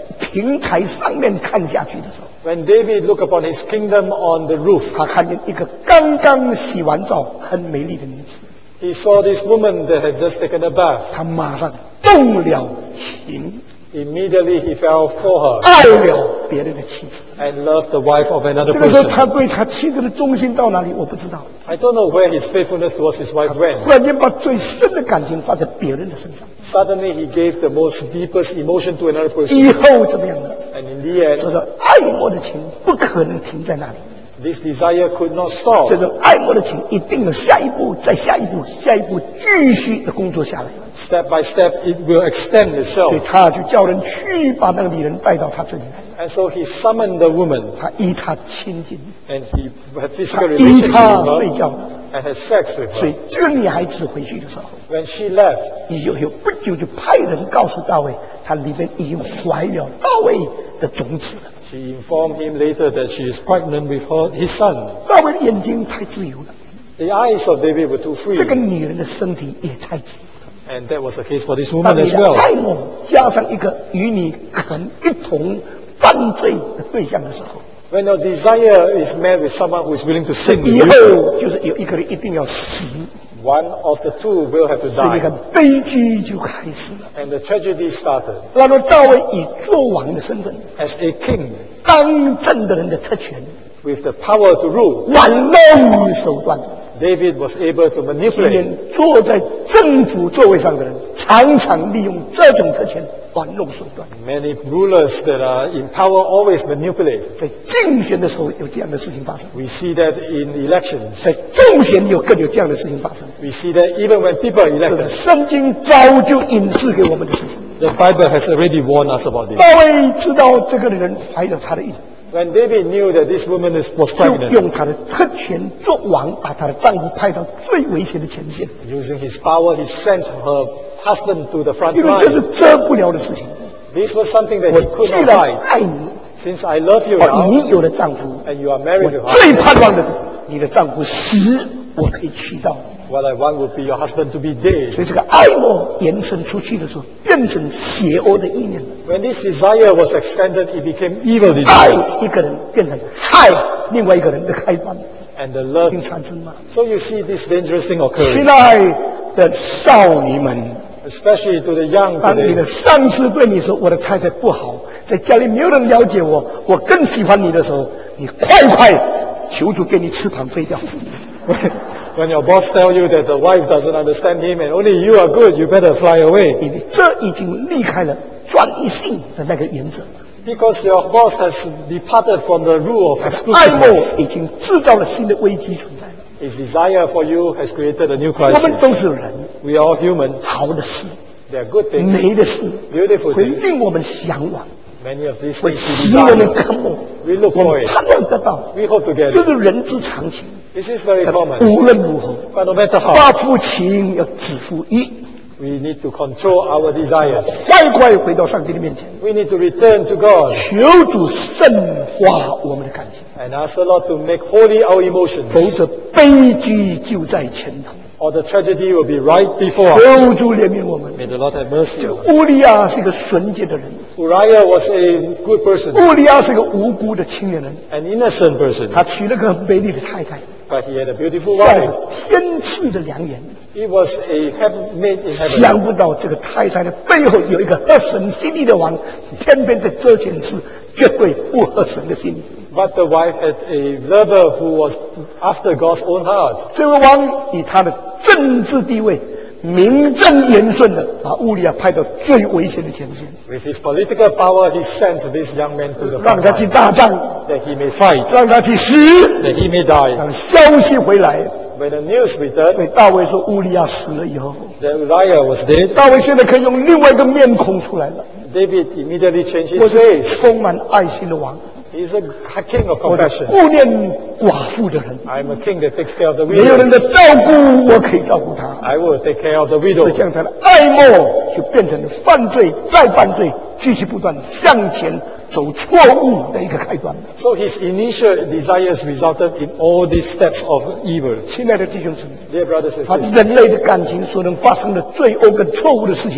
平台上面看下去的时候， when David looked upon his kingdom on the roof, 他看见一个刚刚洗完澡、很美丽的女子， he saw this woman that had just taken a bath. 他马上动了情， Immediately he fell for her 爱了别人的妻子。 and loved the wife of another 这个时候， person. 他对他妻子的忠心到哪里，我不知道。 I don't know where his faithfulness towards his wife went. 忽然间把最深的感情放在别人的身上， Suddenly he gave the most deepest emotion to another person. 以后怎么样呢？ And in the 这 end, 个爱慕的情不可能停在那里， this desire could not stop. 这个爱慕的情一定有下一步，再下一步，下一步继续的工作下来。 Step by step, it will extend 所以 itself. 他就叫人去把那个女人带到他这里来， And so he summoned the woman 他与她亲近， and he had 他 physical 与 relationship 她 with 睡 her 觉的。 and had sex with 所以 her. 这个女孩子回去的时候， When she left, 也有有不久就派人告诉大卫，她里面已经怀了大卫的种子了。 she informed him later that she is pregnant with her, his son. 大卫的眼睛太自由了， The eyes of David were too free. 这个女人的身体也太自由了。 And that was the case for this 当 woman 你 as 的 well. 爱慕加上一个与你可能一同犯罪的对象的时候， When your desire is met with someone who is willing to sin with 以 you, 后就是有一个人一定要死， one of the two will have to 所以你看 die. 悲剧就开始了。 And the tragedy started. 然而大卫以作王的身份， As a king 当政的人的特权， with the power to rule, 玩弄手段。 David was able to 今 manipulate. 天坐在政府座位上的人，常常利用这种特权玩弄手段。 Many rulers that are in power always manipulate. 在竞选的时候有这样的事情发生， We see that in elections. 在众选有更有这样的事情发生。 We see that even when people are 这是 elected. 圣经早就隐示给我们的事情。 The Bible has already warned us about this. 大卫知道这个人怀了他的孕， When David knew that this woman is, was 就 pregnant, 用他的特权做王，把他的丈夫派到最危险的前线， using his power, he sent her husband to the front 因为这是 line. 遮不了的事情。 This was something that 我 he could 既 not 然 hide. 爱你， Since I love you 哦， now, 你有了丈夫， and you are married 我 to 最 her, 盼望的，你的丈夫死，我可以娶到你。 what I want would be your husband to be dead. 所以这个爱慕延伸出去的时候，变成邪恶的意念。 When this desire was extended, it became evil 爱 desire. 一个人变成害另外一个人的开端， And the 已 love. 经产生吗？ So you see this dangerous thing 亲 occurring, 爱的少女们， especially to the young 当你的 today. 上司对你说：“我的太太不好，在家里没有人了解我，我更喜欢你的时候，你快快求主给你翅膀飞掉。 When your boss tells you that the wife doesn't understand him and only you are good, you better fly away. 因为这已经离开了专一性的那个原则， Because your boss has departed from the rule of 爱慕 exclusiveness. 已经制造了新的危机存在了。 His desire for you has created a new 我们都 crisis. 是人， We are all human. 好的事、 There are good things, 美的事， beautiful 会 things. 令我们向往， Many of these 会 things 使 we 我们 desire. 渴慕， We look 我 for 们 it. 盼望得到。 We hope to get 这 it. 是人之常情。 This is very common. 无论如何， But no matter 发 how, 乎情要止乎义， we need to control our desires. 快快回到上帝的面前， We need to return to God 求主圣化我们的感情， and ask the Lord to make holy our 否 emotions, 则悲剧就在前头。 or the tragedy will be right before us. 求主怜悯我们。 May the Lord have mercy on us. 乌利亚是一个纯洁的人， Uriah was a good person, 乌利亚是一个无辜的青年人， an innocent person, 他娶了个很美丽的太太， but he had a beautiful 这 wife. 是天赐的良言。 He was a heaven made in 想 heaven. 不到这个太太的背后有一个合神心意的王，偏偏在这件事绝对不合神的心意。 But the wife had a lover who was after God's own heart. 这位王以他的政治地位，名正言顺的把乌利亚派到最危险的前线， With his political power, he sent this young man to the 让 front 他去 line 打仗， that he may fight, 让他去死。 that he may die. 当消息回来， When the news returned 对大卫说乌利亚死了以后， that Uriah was dead, 大卫现在可以用另外一个面孔出来了。 David immediately changed 我 his 是 face. 充满爱心的王， He's a king of 我是 compassion. 顾念寡妇的人， I'm a king that takes care of the 没有人 widows. 的照顾，我可以照顾他。 I will take care of the 所 widow. 以这样他的爱慕就变成了犯罪，再犯罪，继续不断向前走错误的一个开端。 So his initial desires resulted in all these steps of evil. 亲爱的弟兄姊妹， Dear brothers and 把 sisters, 人类的感情所能发生的罪恶跟错误的事情，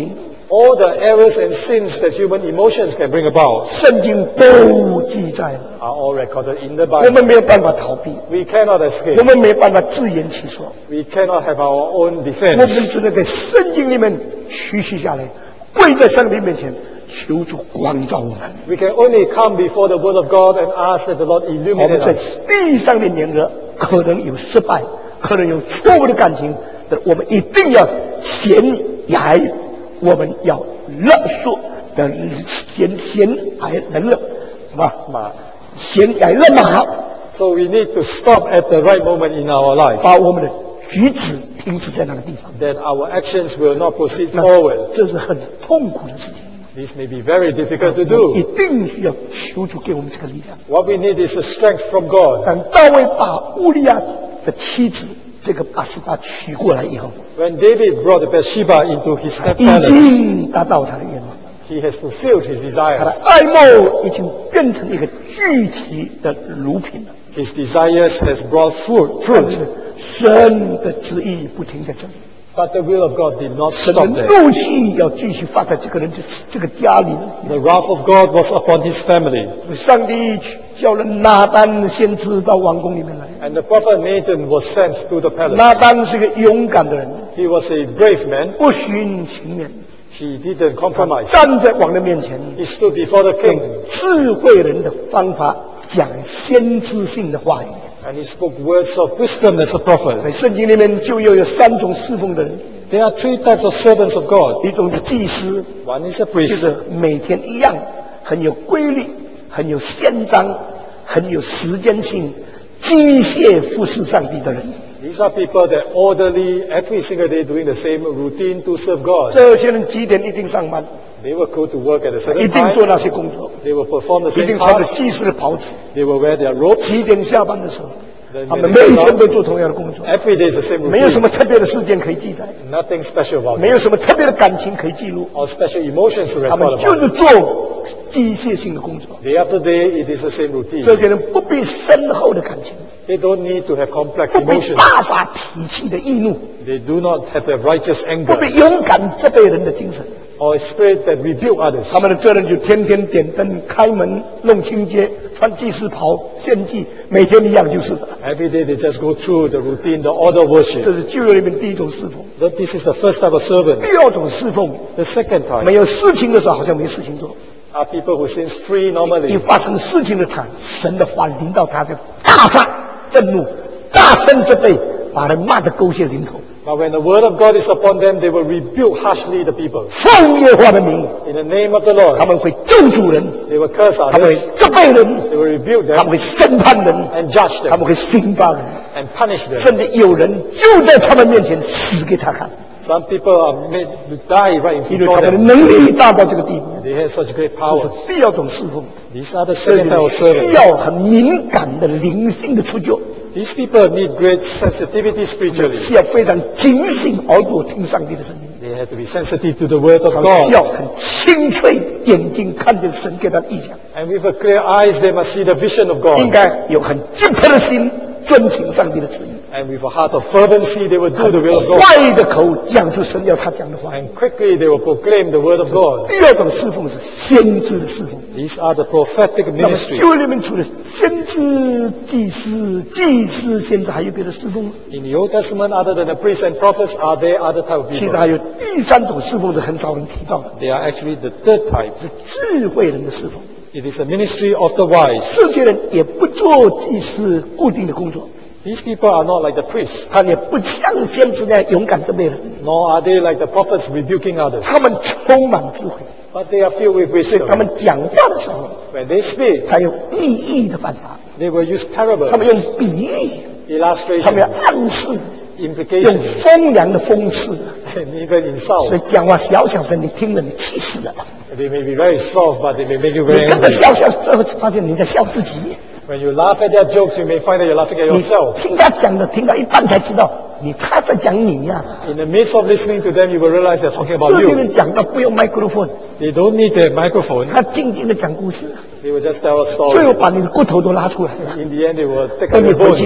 All the errors and sins that human emotions can bring about 圣经都记载了， are all recorded in the 我 Bible. 们没有办法逃避， We cannot 我 escape. 们没有办法自圆其说， We cannot have our own 我们 defense. 只能在圣经里面屈膝下来，跪在上帝面前，求主光照我们。 We can only come before the Word of God and ask that the Lord 我们 illuminate 在 us. 地上的年日可能有失败，可能有错误的感情，但我们一定要悬崖，我们要勒索的悬悬崖的勒什么马，悬崖勒马， So we need to stop at the right moment in our life, 把我们的举止停止在那个地方。 that our actions will not proceed forward. 这是很痛苦的事情， This may be very difficult to 我们一 do. 定需要求主给我们这个力量。 What we need is the strength from God. 当大卫把乌利亚的妻子这个巴斯巴娶过来以后， When David brought Bathsheba into his 已 palace, 经达到他的愿望， he has fulfilled his 他的 desires. 爱慕已经变成一个具体的乳品了。 His desires has brought fruit, 但 fruit. 是神的旨意不停在这里， But the will of God did not 神的 stop there. 怒气要继续发在这个人的这个家里了。 The wrath of God was upon his family. 上帝叫了拿单先知到王宫里面来。 And the prophet Nathan was sent to the 拿 palace. 单是个勇敢的人， He was a brave man. 不徇情面， He didn't compromise. 站在王的面前， He stood before the 用 king 智慧人的方法讲先知性的话语。 and he spoke words of wisdom as a 在 prophet. 圣经里面就又有三种侍奉的人， There are three types of servants of God. 一种是祭司， One is a 就 priest. 是每天一样，很有规律，很有宪章，很有时间性，机械服侍上帝的人。 These are people that orderly, every single day doing the same routine to serve God. 这些人几点一定上班， They will go to work at a 一 certain 定做 time. 那些工作， They will perform the 一 same 定穿着 task. 祭司的袍子。 They will wear their robes. 几点下班的时候， Then 他 when 们 they 每 go 天都 out, 做同样的工作， every day is the same 没有什 routine. 么特别的事件可以记载， Nothing special about 没 it. 有什么特别的感情可以记录， Or special emotions to 他们 record 就 about. 是做机械性的工作。 Day after day, it is the same routine. 这些人不必深厚的感情， They don't need to have complex 不必 emotions. 大发脾气的易怒， They do not have the righteous 不必 anger 勇敢责备人的精神。 or a spirit that rebuke others. 他们的责任就天天点灯、开门、弄清洁、穿祭司袍、献祭，每天一样就是的。 Every day they just go through the routine, the order of 这 worship. 是旧约里面第一种侍奉。 That this is the first type of servant. 第二种侍奉， The second 没 type 有事情的时候好像没事情做， are people who seem free 一 normally. 发生事情的他，神的话临到他就大发愤怒，大声责备，把人骂得狗血淋头。 But when the word of God is upon them, they will rebuke harshly the people. 奉耶和华的名， In the name of the 他 Lord, 们会咒主人， they will curse 他们会 others. 责备人， They will rebuke 他们 them 会审判人， and judge 他们 them 会刑罚人， and punish them. 甚至有人就在他们面前死给他看， Some people are made to die right 因为 before 他们的 them. 能力大到这个地步。 They have such great 这 powers. 是第二种侍奉， These are the 这 second type of 需 servants. 要很敏感的灵性的出救， These people need great sensitivity spiritually. 需要非常警醒耳朵听上帝的声音， They have to be sensitive to the word of 他们需要 God. 很清脆眼睛看见神给他的意象， And with a clear eyes, they must see the vision of 应 God. 该有很急迫的心遵行上帝的旨意， And with a heart of fervency, they will do the will of God. 快的口讲出神要他讲的话。 And quickly, they will proclaim the word of God. 第二种侍奉是先知的侍奉。 These are the prophetic 那么 ministry. 旧约里面除了先知、祭司、祭司、先知，还有别的侍奉吗？ In the Old Testament, other than the priests and prophets, are there other type of 其实 people? 还有第三种侍奉是很少人提到的， They are actually the third type. 是智慧人的侍奉。 It is the ministry of the wise. 这些人也不做祭司固定的工作， These people are not like the priests, 他也不像先知那样勇敢责备人， nor are they like the prophets rebuking others. 他们充满智慧， But they are filled with 所以他 wisdom. 们讲话的时候， When they speak, 他用寓意的办法， they will use 他们 parables, 用比喻，他们要 illustration, 暗示，用 implication, 风凉的讽刺， and even 所 insult. 以讲话小小声，你听了你气死了。 They may be very soft, but they may make you 你 very 跟着 angry. 笑笑，最后发现你在笑自己。 When you laugh at their jokes, you may find that you're laughing at 你 yourself. 听他讲的，听到一半才知道，你他在讲你呀、 In the midst of listening to them, you will realize they're talking 这 about 些 you. 人讲到不用麦克风， They don't need a microphone. 他静静的讲故事， They will just tell a 最后 story. 把你的骨头都拉出来了。 In the end, they will take 等 out 你 your 回去 bones. 了，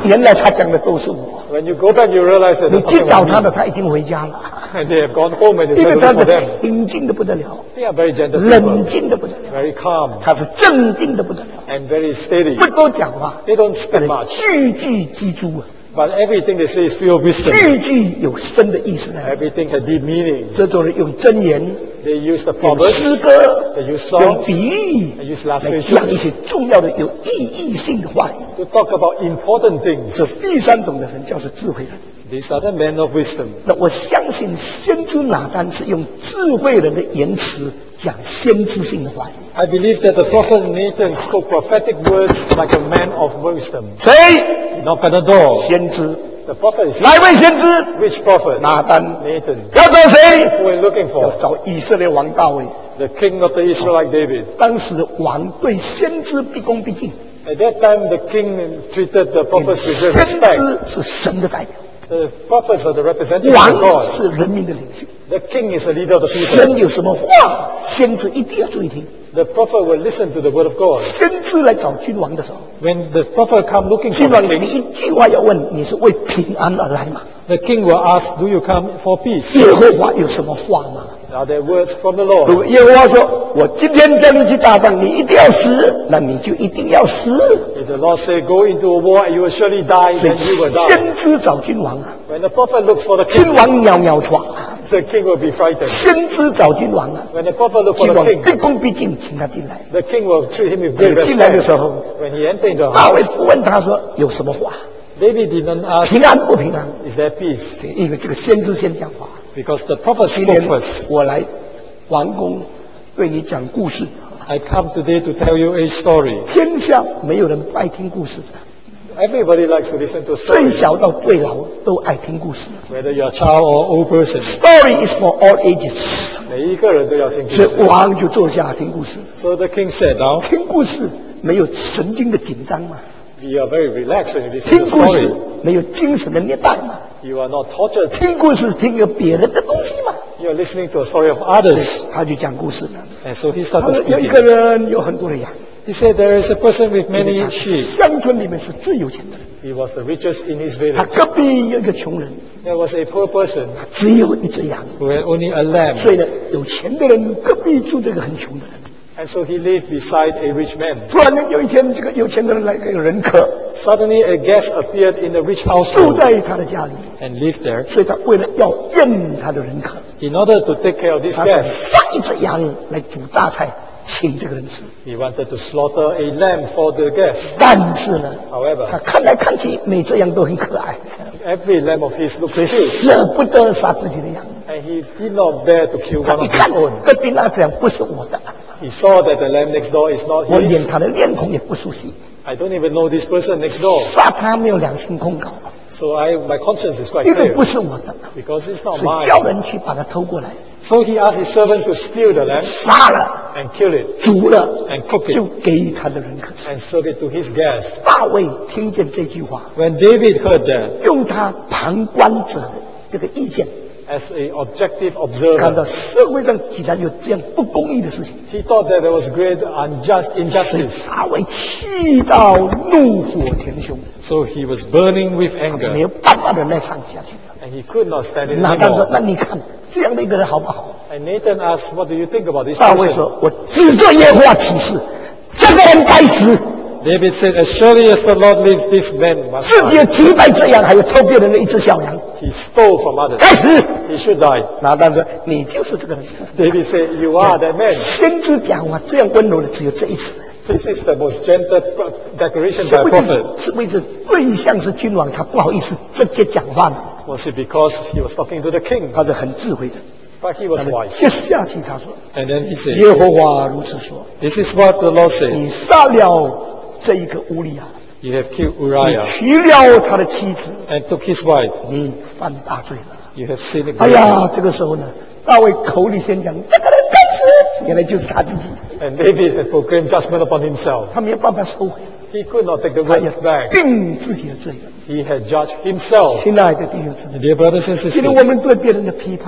原来他讲的都是我。 When you go back, you realize that 你 they're 去 talking 找 about 他 me. 的，他已经回家了， And they have gone home and it's 因为 not 他 good for 的 them. 平静的不得了， They are very gentle 冷 people, 静的不得了， very calm 他是镇定的不得了， and very steady. 不多讲话， They don't speak much, 句句记住啊， but everything they say is full of wisdom. 句句有深的意思呢。 Everything has deep meaning. 这种人用箴言、 They use the 用 proverbs, 诗歌、 they use 用 songs, 比喻 they use 来讲一 illustrations 些重要的有意义性的话语。 to talk about important things. 这第三种的人叫是智慧人。 These are the men of wisdom. 那我相信先知拿单是用智慧人的言辞讲先知性的话语。 I believe that the prophet Nathan spoke prophetic words like a man of wisdom. 谁？ He knocked at the door. 先知。 The prophet is 哪位先知？ which prophet? 拿单。 Nathan. 要找谁？ Who are you looking 要 for? 找以色列王大卫。 The king of the Israelite David. 当时王对先知毕恭毕敬， At that time, the king treated the prophets with great 先 respect. 知是神的代表， The prophets are the representative 王 of God. 是人民的领袖。 The king is the leader of the 神 people. 有什么话，先知一定要注意听。 The prophet will listen to the word of God. 先知来找君王的时候， When the prophet come looking for 君 the 王你 king, 一句话要问，你是为平安而来吗？ the king will ask, do you come for peace? 耶和华有什么话吗？ Are there words from the 如 Lord? 果耶和华说：“我今天叫你去打仗，你一定要死，那你就一定要死。 If the Lord say, go into a war and you will surely die, ” 所以 then you will die. 先知找君王啊， When the prophet looks for the 君 king, 王袅袅闯啊， the king will be frightened. 先知找君王啊， When the prophet looks for 君 the 王毕 king, 恭毕敬请他进来。 the king will treat him with great 进来的时 respect. 候， When he entered into the 大卫 house, 不问他说有什么话， David didn't ask, 平安不平安？ is there peace? 因为这个先知先讲话。 Because the prophet 今 spoke 天 first. 我来王宫对你讲故事， I come today to tell you a story. 天下没有人不爱听故事的， Everybody likes to listen to a 最 story, 小到最老都爱听故事。 whether you're a child or old person. Story is for all ages。 每一个人都要听故所以事。 王就坐下听故事。 So the king said, now, 听故事没有神经的紧张嘛？ you are very relaxed when you listen 听 to 故 story. 事没有精神的虐待嘛？ You are not tortured. 听故事听个别人的东西嘛？ You are listening to a story of others. 他就讲故事了。 And so he 他 started 说有一 speaking. 个人有很多的羊， He said, there is a person with many sheep. 乡村里面是最有钱的人。 He was the richest in his 他 village. 隔壁有一个穷人， There was a poor person 只有一只羊。 who had only a lamb. 所以呢，有钱的人隔壁住这个很穷的人。 And so he lived beside a rich man. 突然呢，有一天这个有钱的人来个有人客， Suddenly a guest appeared in the rich 住 household 在他的家里， and lived there. 所以他为了要宴他的人客， In order to take care of this 他是 guest, 杀一只羊来煮大菜请这个人吃。 he wanted to slaughter a lamb for the guest. 但是呢， However, 他看来看去每只羊都很可爱， every lamb of his looked 所以 cute, 舍不得杀自己的羊。 and he did not dare to kill 他 one 一 of 看 his own. 隔壁那只羊不是我的， He saw that the lamb next door is not 我连 his. 他的脸孔也不熟悉， I don't even know this person next door. 杀他没有良心控告， So I, my conscience is quite 因为 clear 不是我的， because it's not 所以叫 mine. 人去把它偷过来， So he asked his servant to steal the lamb 杀了， and kill it 煮了， and cook 就 it 给他的人可吃。 and serve it to his guest. 大卫听见这句话， When David heard that, 用他旁观者的这个意见， as a objective 看到 observer, 社会上竟然有这样不公义的事情， he thought that there was great unjust 所以 injustice. 大卫气到怒火填胸， So he was burning with 没 anger 有办法忍耐唱下去了。 and he could not stand it 拿单说：“ anymore. 那你看这样的一个人好不好 And Nathan asked, what do you think about？” this 大卫 person? 说：“我指着耶和华起誓，这个人该死。 David said, as surely as the Lord lives, this man must 自己有 die. 几百只羊，还有偷别人的一只小羊， He stole from others. 该死。” He should die. 拿单说：“你就是这个人。” David said, you are that man. 先知讲话这样温柔的只有这一次。 This is the most gentle declaration 是 by a 为 prophet. 这是为这对象是君王，他不好意思直接讲话呢， Was it because he was talking to the king? 他是很智慧的。 But he was 那么 wise. 接下去他说 And then he：“ said, 耶和华如此说， this is what the Lord said. 你杀了这一个乌利亚， You have killed 你 Uriah 娶了他的妻子， and took his wife. 你犯大罪了。” You have sinned 哎 against 呀，这个时候呢，大卫口里先讲这个人该死，原来就是他自己， And David had proclaimed judgment upon himself. 他没有办法收回， He could not take the 他也 word back. 定自己的罪了。 He had judged himself. 亲爱的弟兄姊妹， Dear brothers and 今天 sisters, 我们对别人的批判，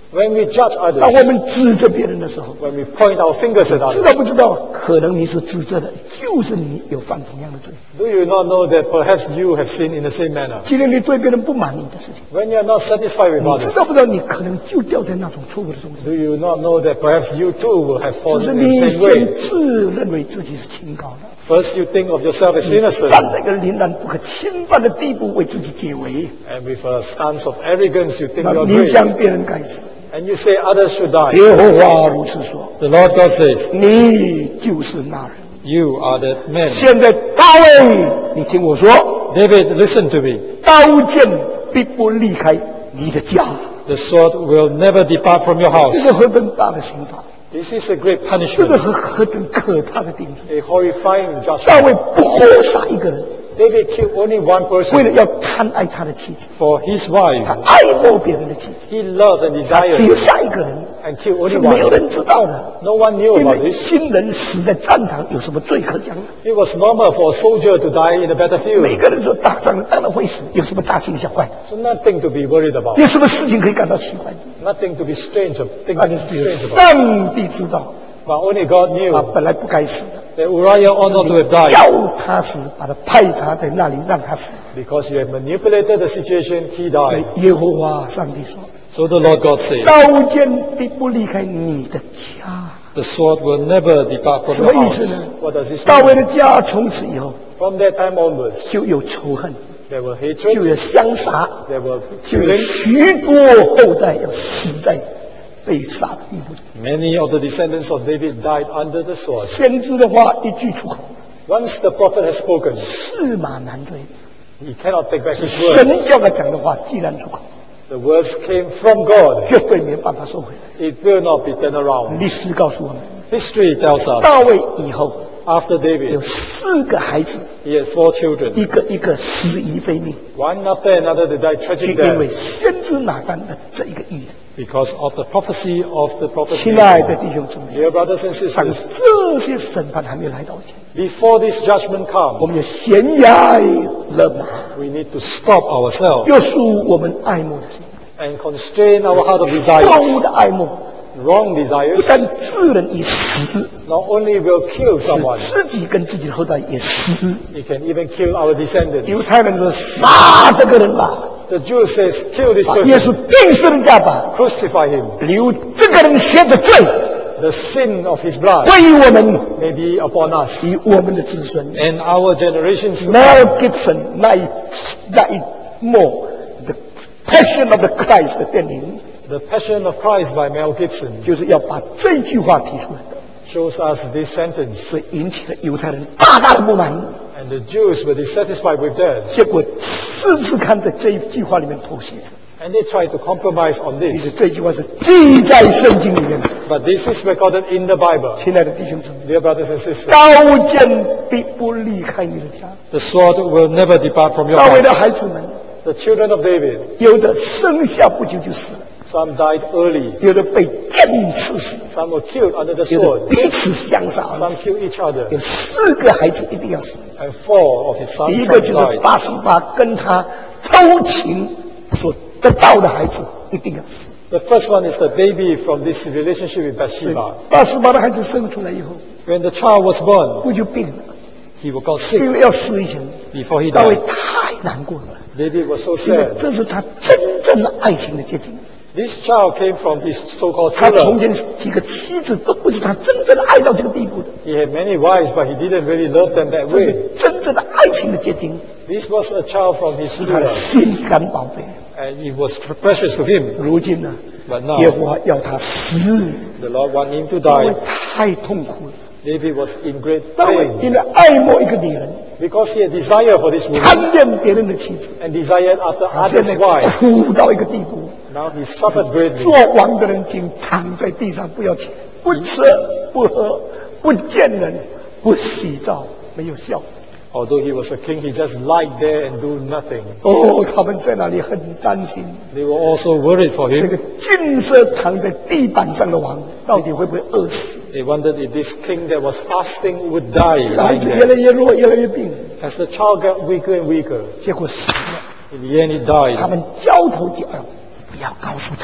When we judge 当我 others, 们指责别人的时候， when we point our fingers at 知道 others, 不知道？可能你所指责的，就是你有犯同样的罪。 do you not know that perhaps you have sinned in the same manner? 今天你对别人不满意的事情， When you are not satisfied with 你知 others, 道不知道？你可能就掉在那种错误的中间。 do you not know that perhaps you too will have 只是 fallen in 你 the same 先 way? 自认为自己是清高的， First you think of yourself as 站 innocent, 在一个凌然不可侵犯的地步为自己解围， and with a stance of arrogance you think 那 you are 你 great, 将别人该死。 and you say others should die. 耶和华如此说： The Lord God says, 你就是那人。 you are that man. 现在大卫，你听我说， David, listen to me. 刀剑必不离开你的家， The sword will never depart from your 这 house. 是何等大的刑罚， This is a great 这个 punishment, 何何等可怕的定罪。 a horrifying 大 judgment. 卫不活杀一个人， David killed only one 为 person 了要贪爱他的妻子， for his 他 wife. 爱慕别人的妻子， He loved and 只 desired 有杀一个人， and killed 是 only 没有 one. 人知道的。 No one knew 因 about 为 this. 新人死在战场有什么罪可讲呢？ It was normal for a soldier to die in the 每 battlefield, 个人说打仗当然会死，有什么大惊小怪的？ so nothing to be worried about, 有什么事情可以感到奇怪的？ nothing to be strange, of- think 那就是只有 strange about. 上帝知道， But only God 他 knew 本来不该死的， that Uriah ought not to have died 要他死，把他派他在那里让他死。 because you have manipulated the situation. He died. 耶和华上帝说 So the Lord God：“ said, 刀剑必不离开你的家。 the sword will never depart ” from 什 your 么意 house. 思呢？ What does this 大卫 mean? 的家从此以后 From that time onwards, 就有仇恨， there were 就 hatred, 有相杀， there were 就有 killing. 许多后代要死在被杀的地步。 Many of the descendants of David died under the sword. 先知的话一句出口， Once the prophet has spoken, 驷马难追。 he cannot take back his 神 words. 叫他讲的话，既然出口， The words came from God. 绝对没有办法收回来。 It will not be turned around. 历史告诉我们， History tells us 大卫以后 after 有 David, 四个孩子， he had four children. 一个一个死于非命， One after another, they died 就 tragic 因为 death 先知拿单的这一个预言。 because of the prophecy of the prophet. 亲爱的弟兄姊妹， Dear brothers and 当 sisters, 这些审判还没有来到前， before this judgment 我 comes, 们要悬崖勒马， we need to stop ourselves 约束我们爱慕的心， and constrain our heart of 错 desires, 误的爱慕， wrong 不 desires. 但致人以死， Not only will kill 使 someone, 自己跟自己的后代也死。 it can even kill our descendants. 犹太人说：“杀这个人吧， The Jew says, kill this 把耶稣 person, 钉十字架吧， crucify him. 流这个人血的罪 The sin of his blood 归于我们 may be upon us 与我们的子孙。” and our generations to come. Mel Gibson 那一那一幕《The Passion of the Christ》的电影， The Passion of Christ by Mel Gibson 就是要把这句话提出来的， shows us this sentence, 所以引起了犹太人大大的不满。 and the Jews were dissatisfied with that, 结果次次看在这一句话里面妥协， and they tried to compromise on 其 this. 实这句话是记在圣经里面的。 But this is recorded in the Bible. 亲爱的弟兄姊妹， Dear brothers and sisters, 刀剑必不离开你的家。 the sword will never depart from your 大卫的 house. 孩子们， The children of David, 有的生下不久就死了， some died early, 有的被剑刺死， some were killed under the 有的 sword, 彼此相杀。 some killed each other, 有四个孩子一定要死， and four of his 第一 sons 个就是 died. 八十八跟他偷情所得到的孩子一定要死。 The first one is the baby from this relationship with Bathsheba. 八十八的孩子生出来以后， When the child was born, 不就病了？ he got sick 因为要死以前， before he 大卫 died. 太难过了， David was so 因为 sad. 这是他真正的爱情的结晶。 This child came from his so-called 他从 killer. 前几个妻子都不是他真正的爱到这个地步的， He had many wives, but he didn't really love them that 这 way. 是真正的爱情的结晶， This was a child from his 是他的 killer, 心肝宝贝。 and it was precious to him. 如今呢， But now, 耶和华要他死， the Lord want him to 大卫 die. 太痛苦了。 David was in great 大卫 pain 因为爱慕一个女人， because he had desire for this woman 贪恋别人的妻子， and desired after 他现 others' 在 wife. 苦到一个地步， Now he suffered greatly. 做王的人竟躺在地上不要钱，不吃不喝，不见人，不洗澡，没有笑。 Although he was a king, he just lied there and do nothing. 哦，他们在那里很担心， They were also worried for 这 him. 个金色躺在地板上的王到底会不会饿死？ They wondered if this king that was fasting would die 孩 lying 子越来 there. 越弱，越来越病， As the child got weaker and weaker, 结果死了。 in the end he 他 died. 们交头接耳，不要告诉他，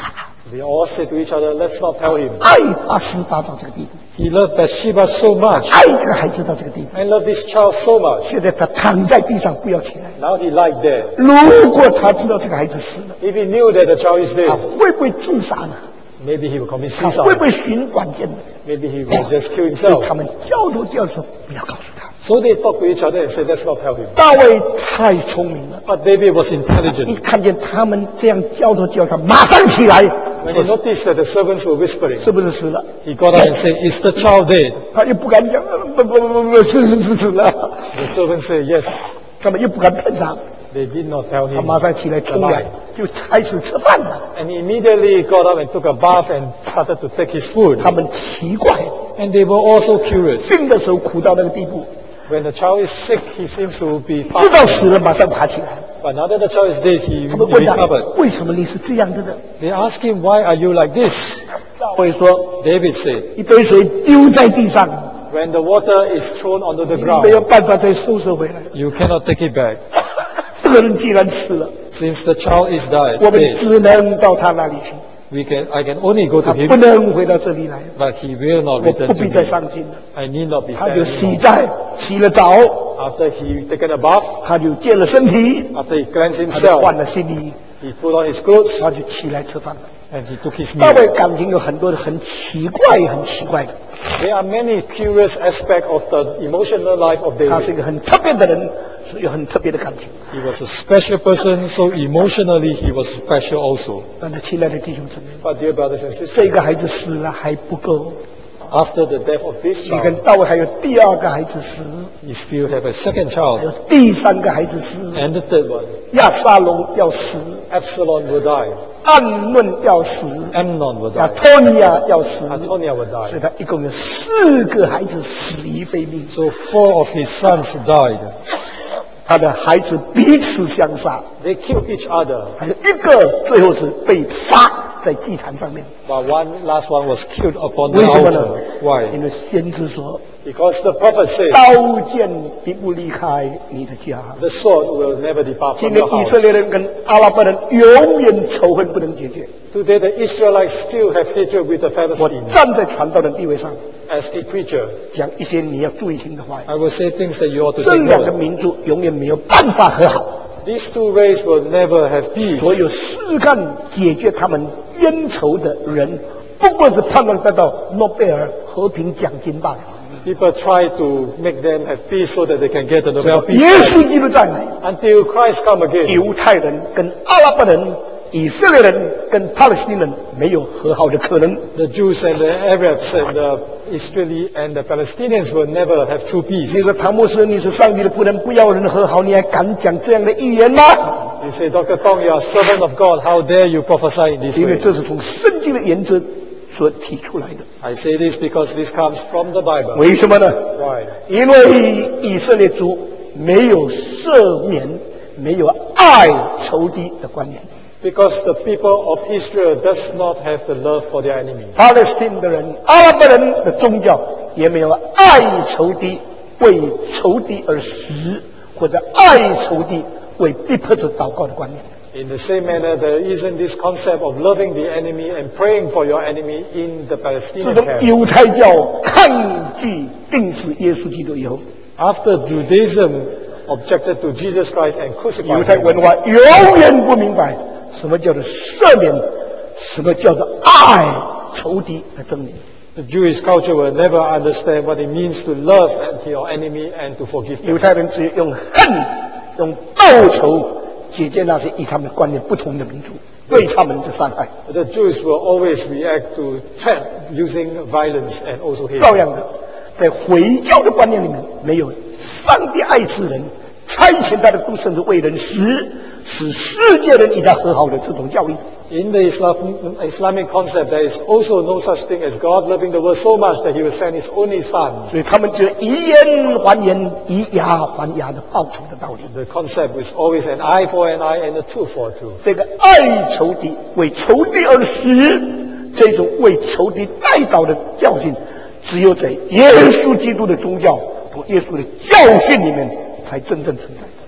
They all say to each other, let's not tell him. 爱巴斯巴到这个地步， He loved Bathsheba so much 爱这个孩子到这个地步。 and loved this child so much. 现在他躺在地上，不要起来。 Now he lied there. 如果他知道这个孩子死了， If he knew that the child is 他 dead, 会不会自杀呢？ maybe he would commit 他会 suicide. 不会寻短见呢？ Maybe he would just kill 所以 himself. 他们交头接耳说不要告诉他。 So they talked to each other and said, let's not tell him. 大卫太聪明了， But David was 一 intelligent. 看见他们这样交头接耳，他马上起来， When he noticed that the servants were whispering, 是不是死了？ he got up and said, is the child dead? 他又不敢讲，呃不不不不不，是是是死了。 The servants said, yes. 他们又不敢骗他， They did not tell 他 him. 马上起来 the 冲凉 lie.， 就开始吃饭了。 And he immediately got up and took a bath and started to take his food. 他们奇怪， And they were also curious. 病的时候苦到那个地步， When the child is sick, he seems to be 知道 fasting. 死了马上爬起来。 But now that the child is dead, he 他们问他 recovered. 为什么你是这样的呢？ They asked him, why are you like this? 大卫说 David said, 一杯水丢在地上， when the water is thrown onto the 你没有 ground, 办法再收拾回来。 you cannot take it back. 这个人既然死了， Since the child is died, 我们 dead, 只能到他那里去， we can, I can only go to 他不 him, 能回到这里来。 but he will not 我不 return 必 to 再 me. 伤心了。 I need not be 他 sad 就洗 anymore. 在洗了澡， After he taken a bath, 他就戒了身体， after he cleansed 他就换 himself, 了新衣， he put on his clothes 他就起来吃饭了。 and he took his 大卫 meal. 感情有很多的很奇怪、很奇怪的， There are many curious aspects of the emotional life of 他是 David. 一个很特别的人，所以有很特别的感情。 He was a special person, so emotionally he was special also. 但是，亲爱的弟兄姊妹， But dear brothers and 这 sisters, 个孩子死了还不够， after the death of this 你跟 child, 大卫还有第二个孩子死， he still have a second 还有 child 第三个孩子死， and the third one. 亚撒龙要死， Absalom will die. 暗论要死， Amnon will 亚 die. 托尼亚要死， Antonia will 所以 die. 他一共有四个孩子死于非命。 So four of his sons died. 他的孩子彼此相杀， They killed each other, 还有一个最后是被杀在祭坛上面。 but one last one was killed upon the 为什么呢 altar.？Why? 因为先知说， Because the prophet said, 刀剑必不离开你的家。 the sword will never depart 今 from 天 your 以色 house. 列人跟阿拉伯人永远仇恨不能解决。 Today the Israelites still have hatred with the 我 Philistines. 站在传道的地位上， As a preacher, 讲一些你要注意听的话。 I will say things that you ought to 这 take 两个 note. 民族永远没有办法和好。 These two races will never have peace. 所有试探解决他们冤仇的人，不过是盼望得到诺贝尔和平奖金罢了。 People try to make them have peace so that they can get the Nobel 耶 Peace 稣 Prize. 基督再来， Until Christ come again, 犹太人跟阿拉伯人、以色列人跟巴勒斯坦人没有和好的可能。 the Jews and the Arabs and the Israeli and the Palestinians will never have true 你 peace. 说唐牧师，你是上帝的仆人，不要人和好，你还敢讲这样的预言吗？ You say, Doctor Tong, you are a servant of God. How dare you prophesy in this 因为 way? 这是从圣经的原则所提出来的。 I say this because this comes from the Bible. 为什么呢？ Why? 因为以色列族没有赦免，没有爱仇敌的观念。 Because the people of Israel does not have the love for their enemies. 巴勒斯坦的人、阿拉伯人的宗教也没有爱仇敌、为仇敌而死，或者爱仇敌、为逼迫者祷告的观念。 In the same manner, there isn't this concept of loving the enemy and praying for your enemy in the 自 Palestinian 从 camp. 犹太教抗拒定死耶稣基督以后， After Judaism objected to Jesus Christ and 犹 crucified 太 him, 文化永远不明白什么叫做赦免，什么叫做爱仇敌的真理。 the Jewish culture will never understand what it means to love your enemy and to forgive 犹 them. 太人只有用恨、用报仇解决那些与他们观念不同的民族对他们的伤害。 The Jews will always react to threat using violence and also 照 hate. 样的，在回教的观念里面，没有上帝爱世人，差遣他的独生子为人死，使世界人与他和好的这种教义。 In the Islam, Islamic concept, there is also no such thing as God loving the world so much that He will send His only Son. 所以他们只有以眼还眼，以牙还牙的报仇的道理。 The concept is always an eye for an eye and a tooth for a tooth. 这个爱仇敌，为仇敌而死，这种为仇敌代祷的教训，只有在耶稣基督的宗教和耶稣的教训里面才真正存在。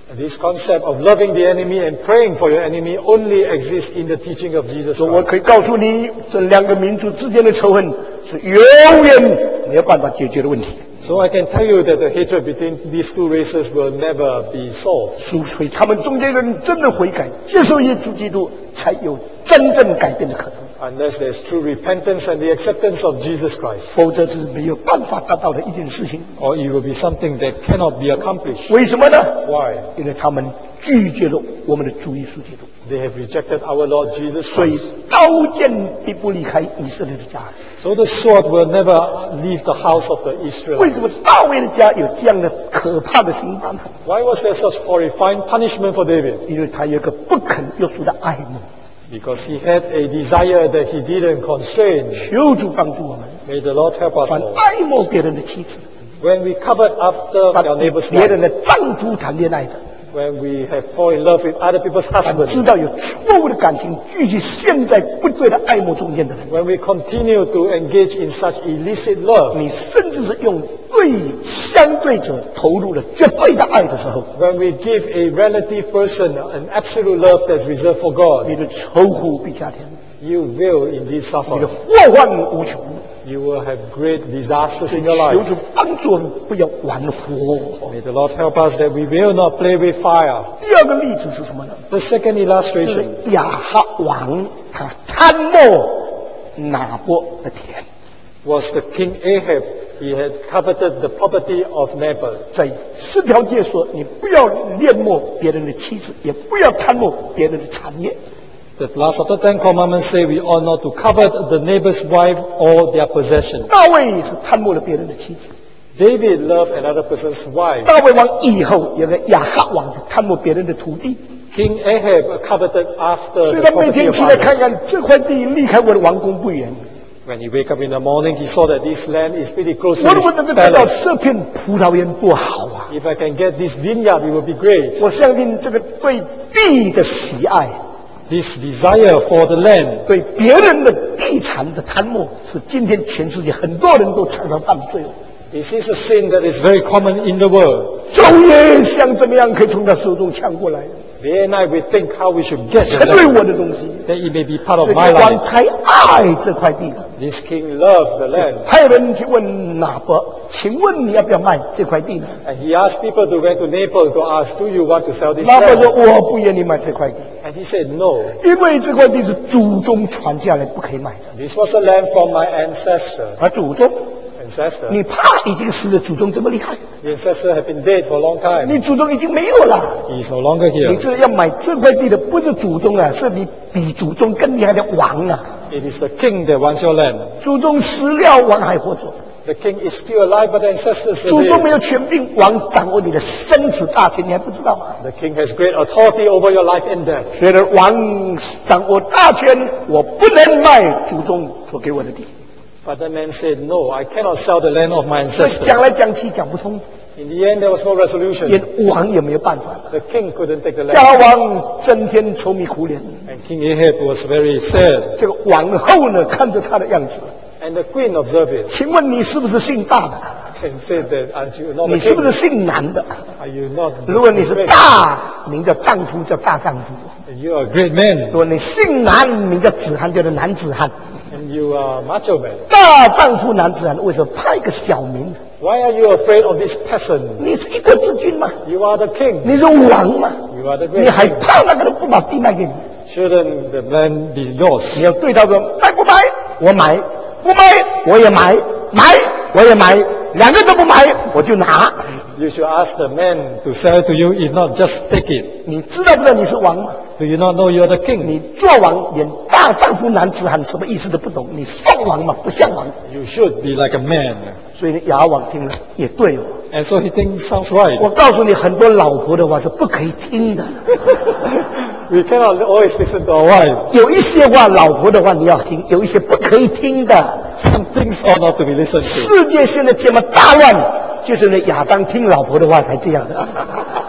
This concept of loving the enemy and praying for your enemy only exists in the teaching of Jesus 所以我 Christ. 可以告诉你，这两个民族之间的仇恨是永远没有办法解决的问题。 So I can tell you that the hatred between these two races will never be solved. 除非他们中间的人真的悔改，接受耶稣基督，才有真正改变的可能。 Unless there's true repentance and the acceptance of Jesus Christ. 否则是没有办法达到的一件事情。 Or it will be something that cannot be accomplished. 为什么呢？ Why? 因为他们拒绝了我们的主耶稣基督， They have rejected our Lord Jesus 所以 Christ. 刀剑必不离开以色列的家。 So the sword will never leave the house of the 为什么 Israelites. 大卫的家有这样的可怕的刑罚呢？ Why was there such horrifying punishment for David? 因为他有一个不肯约束的爱慕。 Because he had a desire that he didn't constrain. 求主帮助我们， May the Lord help us 凡 all. 爱慕别人的妻子， When we covered after 凡 our 与 neighbor's 别人 wife, 的丈夫谈恋爱的， when we have fallen in love with other people's 凡知 husbands, 道有错误的感情，继续陷在不对的爱慕中间的人， when we continue to engage in such illicit love, 你甚至是用对相对者投入了绝对的爱的时候， when we give a relative person an absolute love that's reserved for God, 你的愁苦必加添， you will indeed 你的 suffer. 祸患无穷。 You will have great disasters in your 求 life. 主帮助我们，不要玩火。 May the Lord help us that we will not play with fire. 第二个例子是什么呢？ The second 就 illustration 是亚哈王他贪墨拿伯的田， was the king Ahab. He had coveted the property of Nabal. 在十条诫说，你不要恋慕别人的妻子，也不要贪慕别人的产业。 The last of the Ten Commandments say we ought not to covet the neighbor's wife or their possession. 大卫是贪慕了别人的妻子， David loved another person's wife. 大卫王以后有个亚哈王是贪慕别人的土地， King Ahab coveted after 所以 the 他每 property 天 of 起来看 others. 看这块地离开我的王宫不远， When he wake up in the morning, he saw that this land is pretty close to 我如果 his 能够得到 palace. 这片葡萄园多好啊！ If I can get this vineyard, it will be great. 我相信这个对地的喜爱， This desire for the land, 对别人的地产的贪慕，是今天全世界很多人都常常犯罪。 this is a sin that is very common in the world. 昼夜想怎么样可以从他手中抢过来， Day and night we think how we should get the 成为 land, 我的东西。 that it may be part 所 of 以 my 这王 life. 太爱这块地了。 This king loved the land. 还有人去问拿伯，请问你要不要卖这块地呢？ And he asked people to go to Naples to ask, do you want to sell this 拿伯说：“ land? 我不愿意卖这块地， And he said, no. 因为这块地是祖宗传下来，不可以卖的。 This was a land from my ancestor. 而祖宗， Ancestor. 你怕已经死了，祖宗这么厉害， The ancestor had been dead for a long time. 你祖宗已经没有了。 He is no longer 你 here. 知道要买这块地的不是祖宗啊，是比比祖宗更厉害的王啊！ It is the king that wants your land. 祖宗死了，王还活着。 The king is still alive, but the ancestors 祖 are 宗没 dead. 有权柄，王掌握你的生死大权，你还不知道吗？ The king has great authority over your life and death. 所以呢，王掌握大权，我不能卖祖宗所给我的地。 But the man said, no, I cannot sell the land of my 所以 ancestor. 讲来讲去讲不通， In the end, there was no resolution. 连王也没有办法了。 The king couldn't take the 亚 land. 哈王整天愁眉苦脸， And King Ahab was very sad. 这个王后呢，看着他的样子， And the queen observed it 请问你是不是姓大的？ and said that, aren't you not 你 the 是不是 king? 姓男的？ Are you not 如果你是 great? 大，名叫丈夫，叫大丈夫； And you are a great man. 如果你姓男，名叫子汉，叫做男子汉。 And you are a macho man. 大丈夫男子汉，为什么派一个小民？ Why are you afraid of this peasant? 你是一国之君嘛， You are the king. 你是王嘛， You are the 你 great 还 king. 怕那个人不把地卖给你？ Shouldn't the land be yours? 你要对他说买不买？我买，不买我也买，买我也买，两个都不买我就拿。 You should ask the man to sell to you, if not, just take it. 你知道不知道你是王吗？ Do you not know you are the king? 你做王连大丈夫男子汉什么意思都不懂，你像王吗？不像王。 You should be like a man. 所以亚哈王听了也对哦。 And so he thinks, sounds right. 我告诉你，很多老婆的话是不可以听的。 We cannot always listen to our wife. 有一些话，老婆的话你要听，有一些不可以听的。 Some things ought not to be listened to. 世界现在这么大乱，就是那亚当听老婆的话才这样的。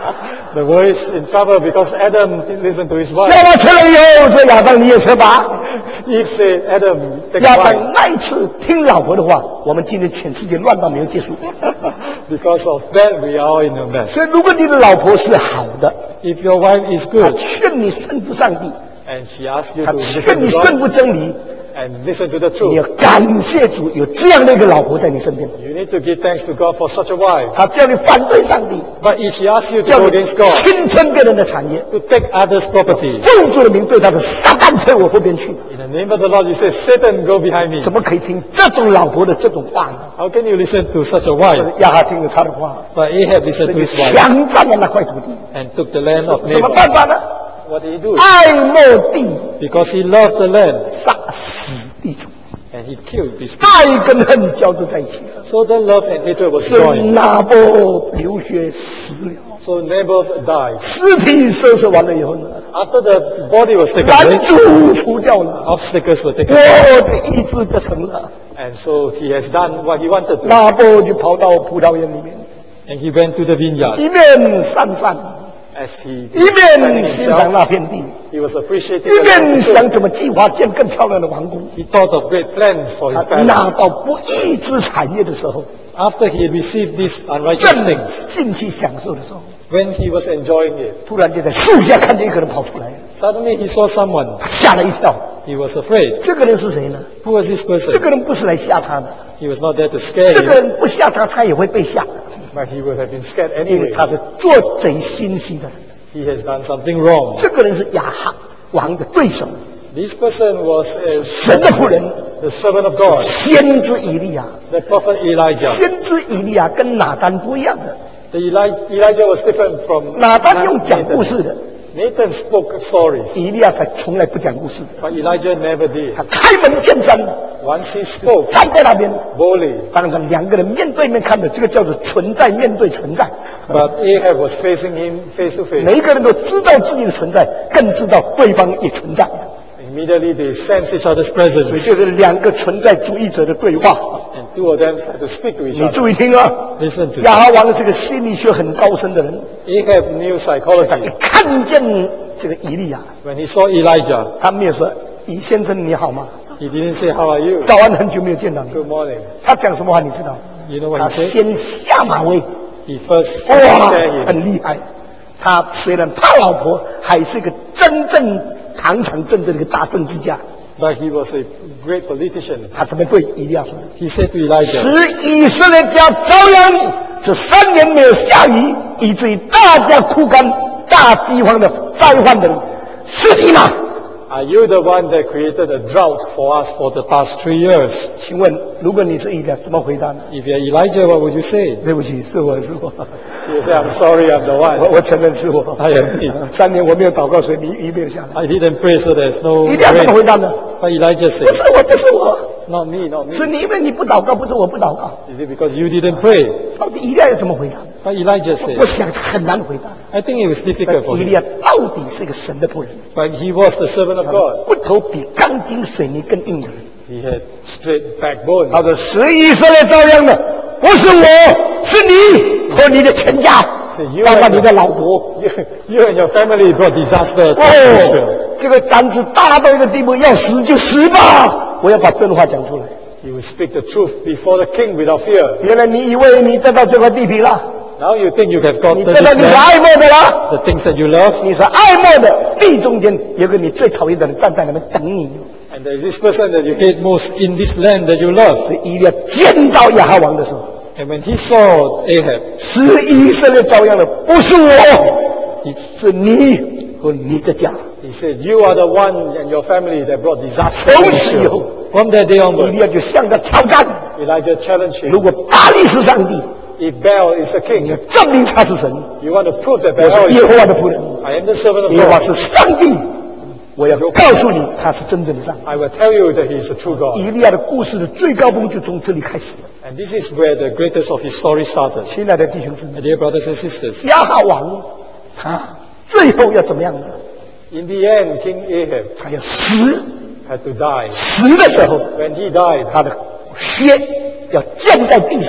The world is in trouble because Adam didn't listen to his 亚 wife. 当吃了以后说亚当你也吃吧。 Eve said, Adam, take 亚 a 当 bite. 那一次听老婆的话，我们今天全世界乱到没有结束。 Because of that, we are all in a mess. 所以，如果你的老婆是好的， If your wife is 她 good 劝你顺服上帝， and she asks you 她 to 劝 listen 你 to 顺 God 服真理， and listen to the 你要 truth, 感谢主有这样的一个老婆在你身边。 you need to give thanks to God for such a wife. 她叫你反对上帝， But if she asks you to 叫 go 你 against God, 侵吞别人的产业， to take others' property, 奉主的名对她的撒旦退我后边去， in the name of the Lord, you say, Satan, go behind me. 怎么可以听这种老婆的这种话呢？ How can you listen to such a wife? 亚哈听了他的话， But Ahab listened to his wife 强占了那块土地， and took the land of 什么办 Nabal. 法呢？ What did he do? 爱莫地， Because he loved the land 杀死地主， and he killed his people. 爱跟恨交织在一起了。 So the love and hatred was 是 joined. 拿波流血死了， So Naboth died. 尸体收拾完了以后呢， After the body was taken 拦 away, 阻除掉了， obstacles were taken 我 away. 的意志得成了。 And so he has done what he wanted to. 拿波就跑到葡萄园里面， And he went to the vineyard. 一面散散， As he 一面欣赏 himself, 那片地， he was appreciating 一 the 面 land. 想怎么计划建更漂亮的王宫。 He thought of great plans for his 他拿 palace. 到不义之产业的时候， After he received these unrighteous 正 things, 进去享受的时候， when he was enjoying it, 突然就在树下看见一个人跑出来， suddenly he saw someone. 他吓了一跳。 He was afraid. 这个人是谁呢？ Who was this 这 person? 个人不是来吓他的， He was not there to scare 这个 him, 人不吓他，他也会被吓， but he would have been scared 因为 anyway. 他是做贼心虚的人。 He has done something wrong. 这个人是亚哈王的对手， This person was a, 神的仆人， the servant of God, 先知以利亚。 the prophet Elijah. 先知以利亚跟拿单不一样的， The Eli- Elijah was different from 拿单用讲 Nathan. 故事的， Nathan spoke stories, 以利亚才从来不讲故事的。 but Elijah never did. 他开门见山， Once he spoke 站在那边。 boldly, 当然，两个人面对面看的，这个叫做存在面对存在。 but Ahab was facing him face to face. 每一个人都知道自己的存在，更知道对方也存在。 Immediately they sense each other's 所以 presence, 这是两个存在主义者的对话。 and two of them had to speak to each 你 other. 注意听啊， Listen to 亚 them. 哈王是个心理学很高深的人， Ahab knew 他一 psychology. 看见这个以利亚， When he saw Elijah, 他没有说：“以先生你好吗？ he didn't say, "How are you? 早安，很久没有见到你。 Good morning." ” 他讲什么话你知道？ You know what 他 he said? 先下马威， He first 哇 scared，him. 很厉害。他虽然他老婆还是个真正堂堂正正的一个大政治家， But he was a great politician. 他怎么对以利亚说的？ He said to Elijah, 使以色列家遭殃，这三年没有下雨，以至于大家枯干、大饥荒的灾患的人，是你吗？ "Are you the one that created a drought for us for the past three years?" 请问，如果你是以利亚，怎么回答呢？ If you're Elijah, what would you say? 对不起，是我是我， You say, "I'm sorry, I'm the 我 one. 我承认是我。 I am me. 三年我没有祷告，所以雨雨没有下来。 I didn't pray, so there's no 以利亚怎么 rain." 回答呢？ But Elijah 不 said, 是我，不是我， "Not me, not 是 me. 你，因为你不祷告，不是我不祷告。 Is it because you didn't pray?" 到底以利亚要怎么回答？ But Elijah 我 said, 想很难回答。 "I think it was difficult for 以利 him. 亚到底是一个神的仆人， But he was the servant of God. 骨头比钢筋水泥更硬的人。 He had straight backbone. 他说：“使以色列遭殃的不是我，是你和你的全家，包括你的老婆。 You, you and your family brought disaster to 哦 Israel." 这个胆子大到一个地步，要死就死吧！我要把真话讲出来。 He would speak the truth before the king without fear. 原来你以为你得到这块地皮了， Now you think you have 你 gotten 得 this 到你是 land, 爱慕的了。 the things that you love, 你是爱慕的，地中间有个你最讨厌的人站在那边等你。 and there is this person that you hate most in this land that you love. 所以以利亚见到亚哈王的时候， And when he saw Ahab, 使以色列遭殃的不是我，是你和你的家。 he said, "You are the one and your family that brought disaster to 从此以后， Israel." From that day 以 onward, 利亚就向他挑战： Elijah challenged 如 him. 果巴力是上帝， If Baal is the 你要 king, 证明他是神。 you want to prove that 我 Baal 是耶 is 和华的仆人， I am the servant of 耶和华 God. 是上帝。我要告诉你，他是真正的上帝。 I will tell you that he is the true God. 以利亚的故事的最高峰就从这里开始了。 And this is where the greatest of his story started. 亲爱的弟兄姊妹， My dear brothers and sisters, 亚哈王他最后要怎么样呢？ in the end, King Ahab 他要死， had to die. 死的时候， When he died, 他的血要溅在地上，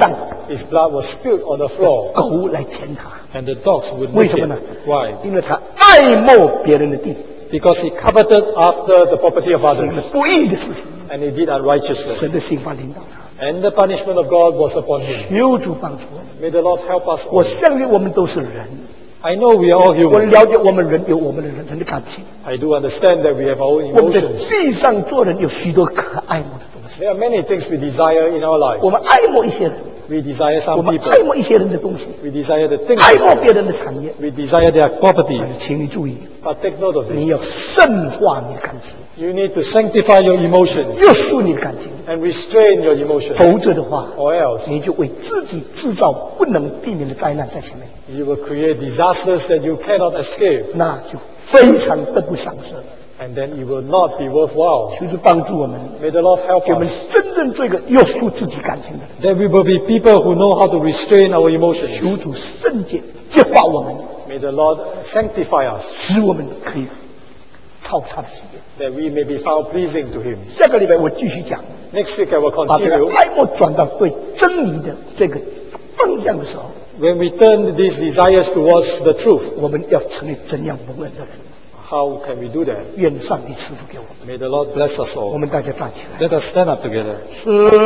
His blood was spilled on the floor, 狗来舔他。 and the dogs would 为 lick 什么呢 it. Why? 因为他爱慕别人的地， Because he coveted after the property of 行 others, 了不义的事情， and he did unrighteousness. 神的刑罚领导他。 And the punishment of God was upon him. 求主帮助我们。 May the Lord help us 我 all. 相信我们都是人， I know we are all 我 human. 了解我们人有我们的人人的感情。 I do understand that we have our own 我们在 emotions. 地上做人有许多可爱慕的东西， There are many things we desire in our life. 我们爱慕一些人， We desire 我 some 们 people. 爱慕一些人的东西， We desire the things. 爱慕别人的产业。 We desire their property. 请你注意， But take note of 你 this. 要圣化你的感情， You need to sanctify your emotions 约束你的感情， and restrain your emotions. 否则的话， Or else 你就为自己制造不能避免的灾难在前面， you will create disasters that you cannot escape. 那就非常得不偿失。 And then it will not be worthwhile. 求主帮助我们， May the Lord help 给我们 us. 真正做一个约束自己感情的人。 That we will be people who know how to restrain our emotions. 求主圣洁洁化我们， May the Lord sanctify us. 使我们可以讨他的喜悦。 That we may be found pleasing to Him. 下个礼拜我继续讲， Next week I will 把这个 continue. 爱慕转到对真理的这个方向的时候， When we turn these desires towards the truth, 我们要成为怎样蒙恩的人？ how can we do that? 愿上帝赐福给我们。 May the Lord bless us 我 all. 们大家站起来。 Let us stand up together. 是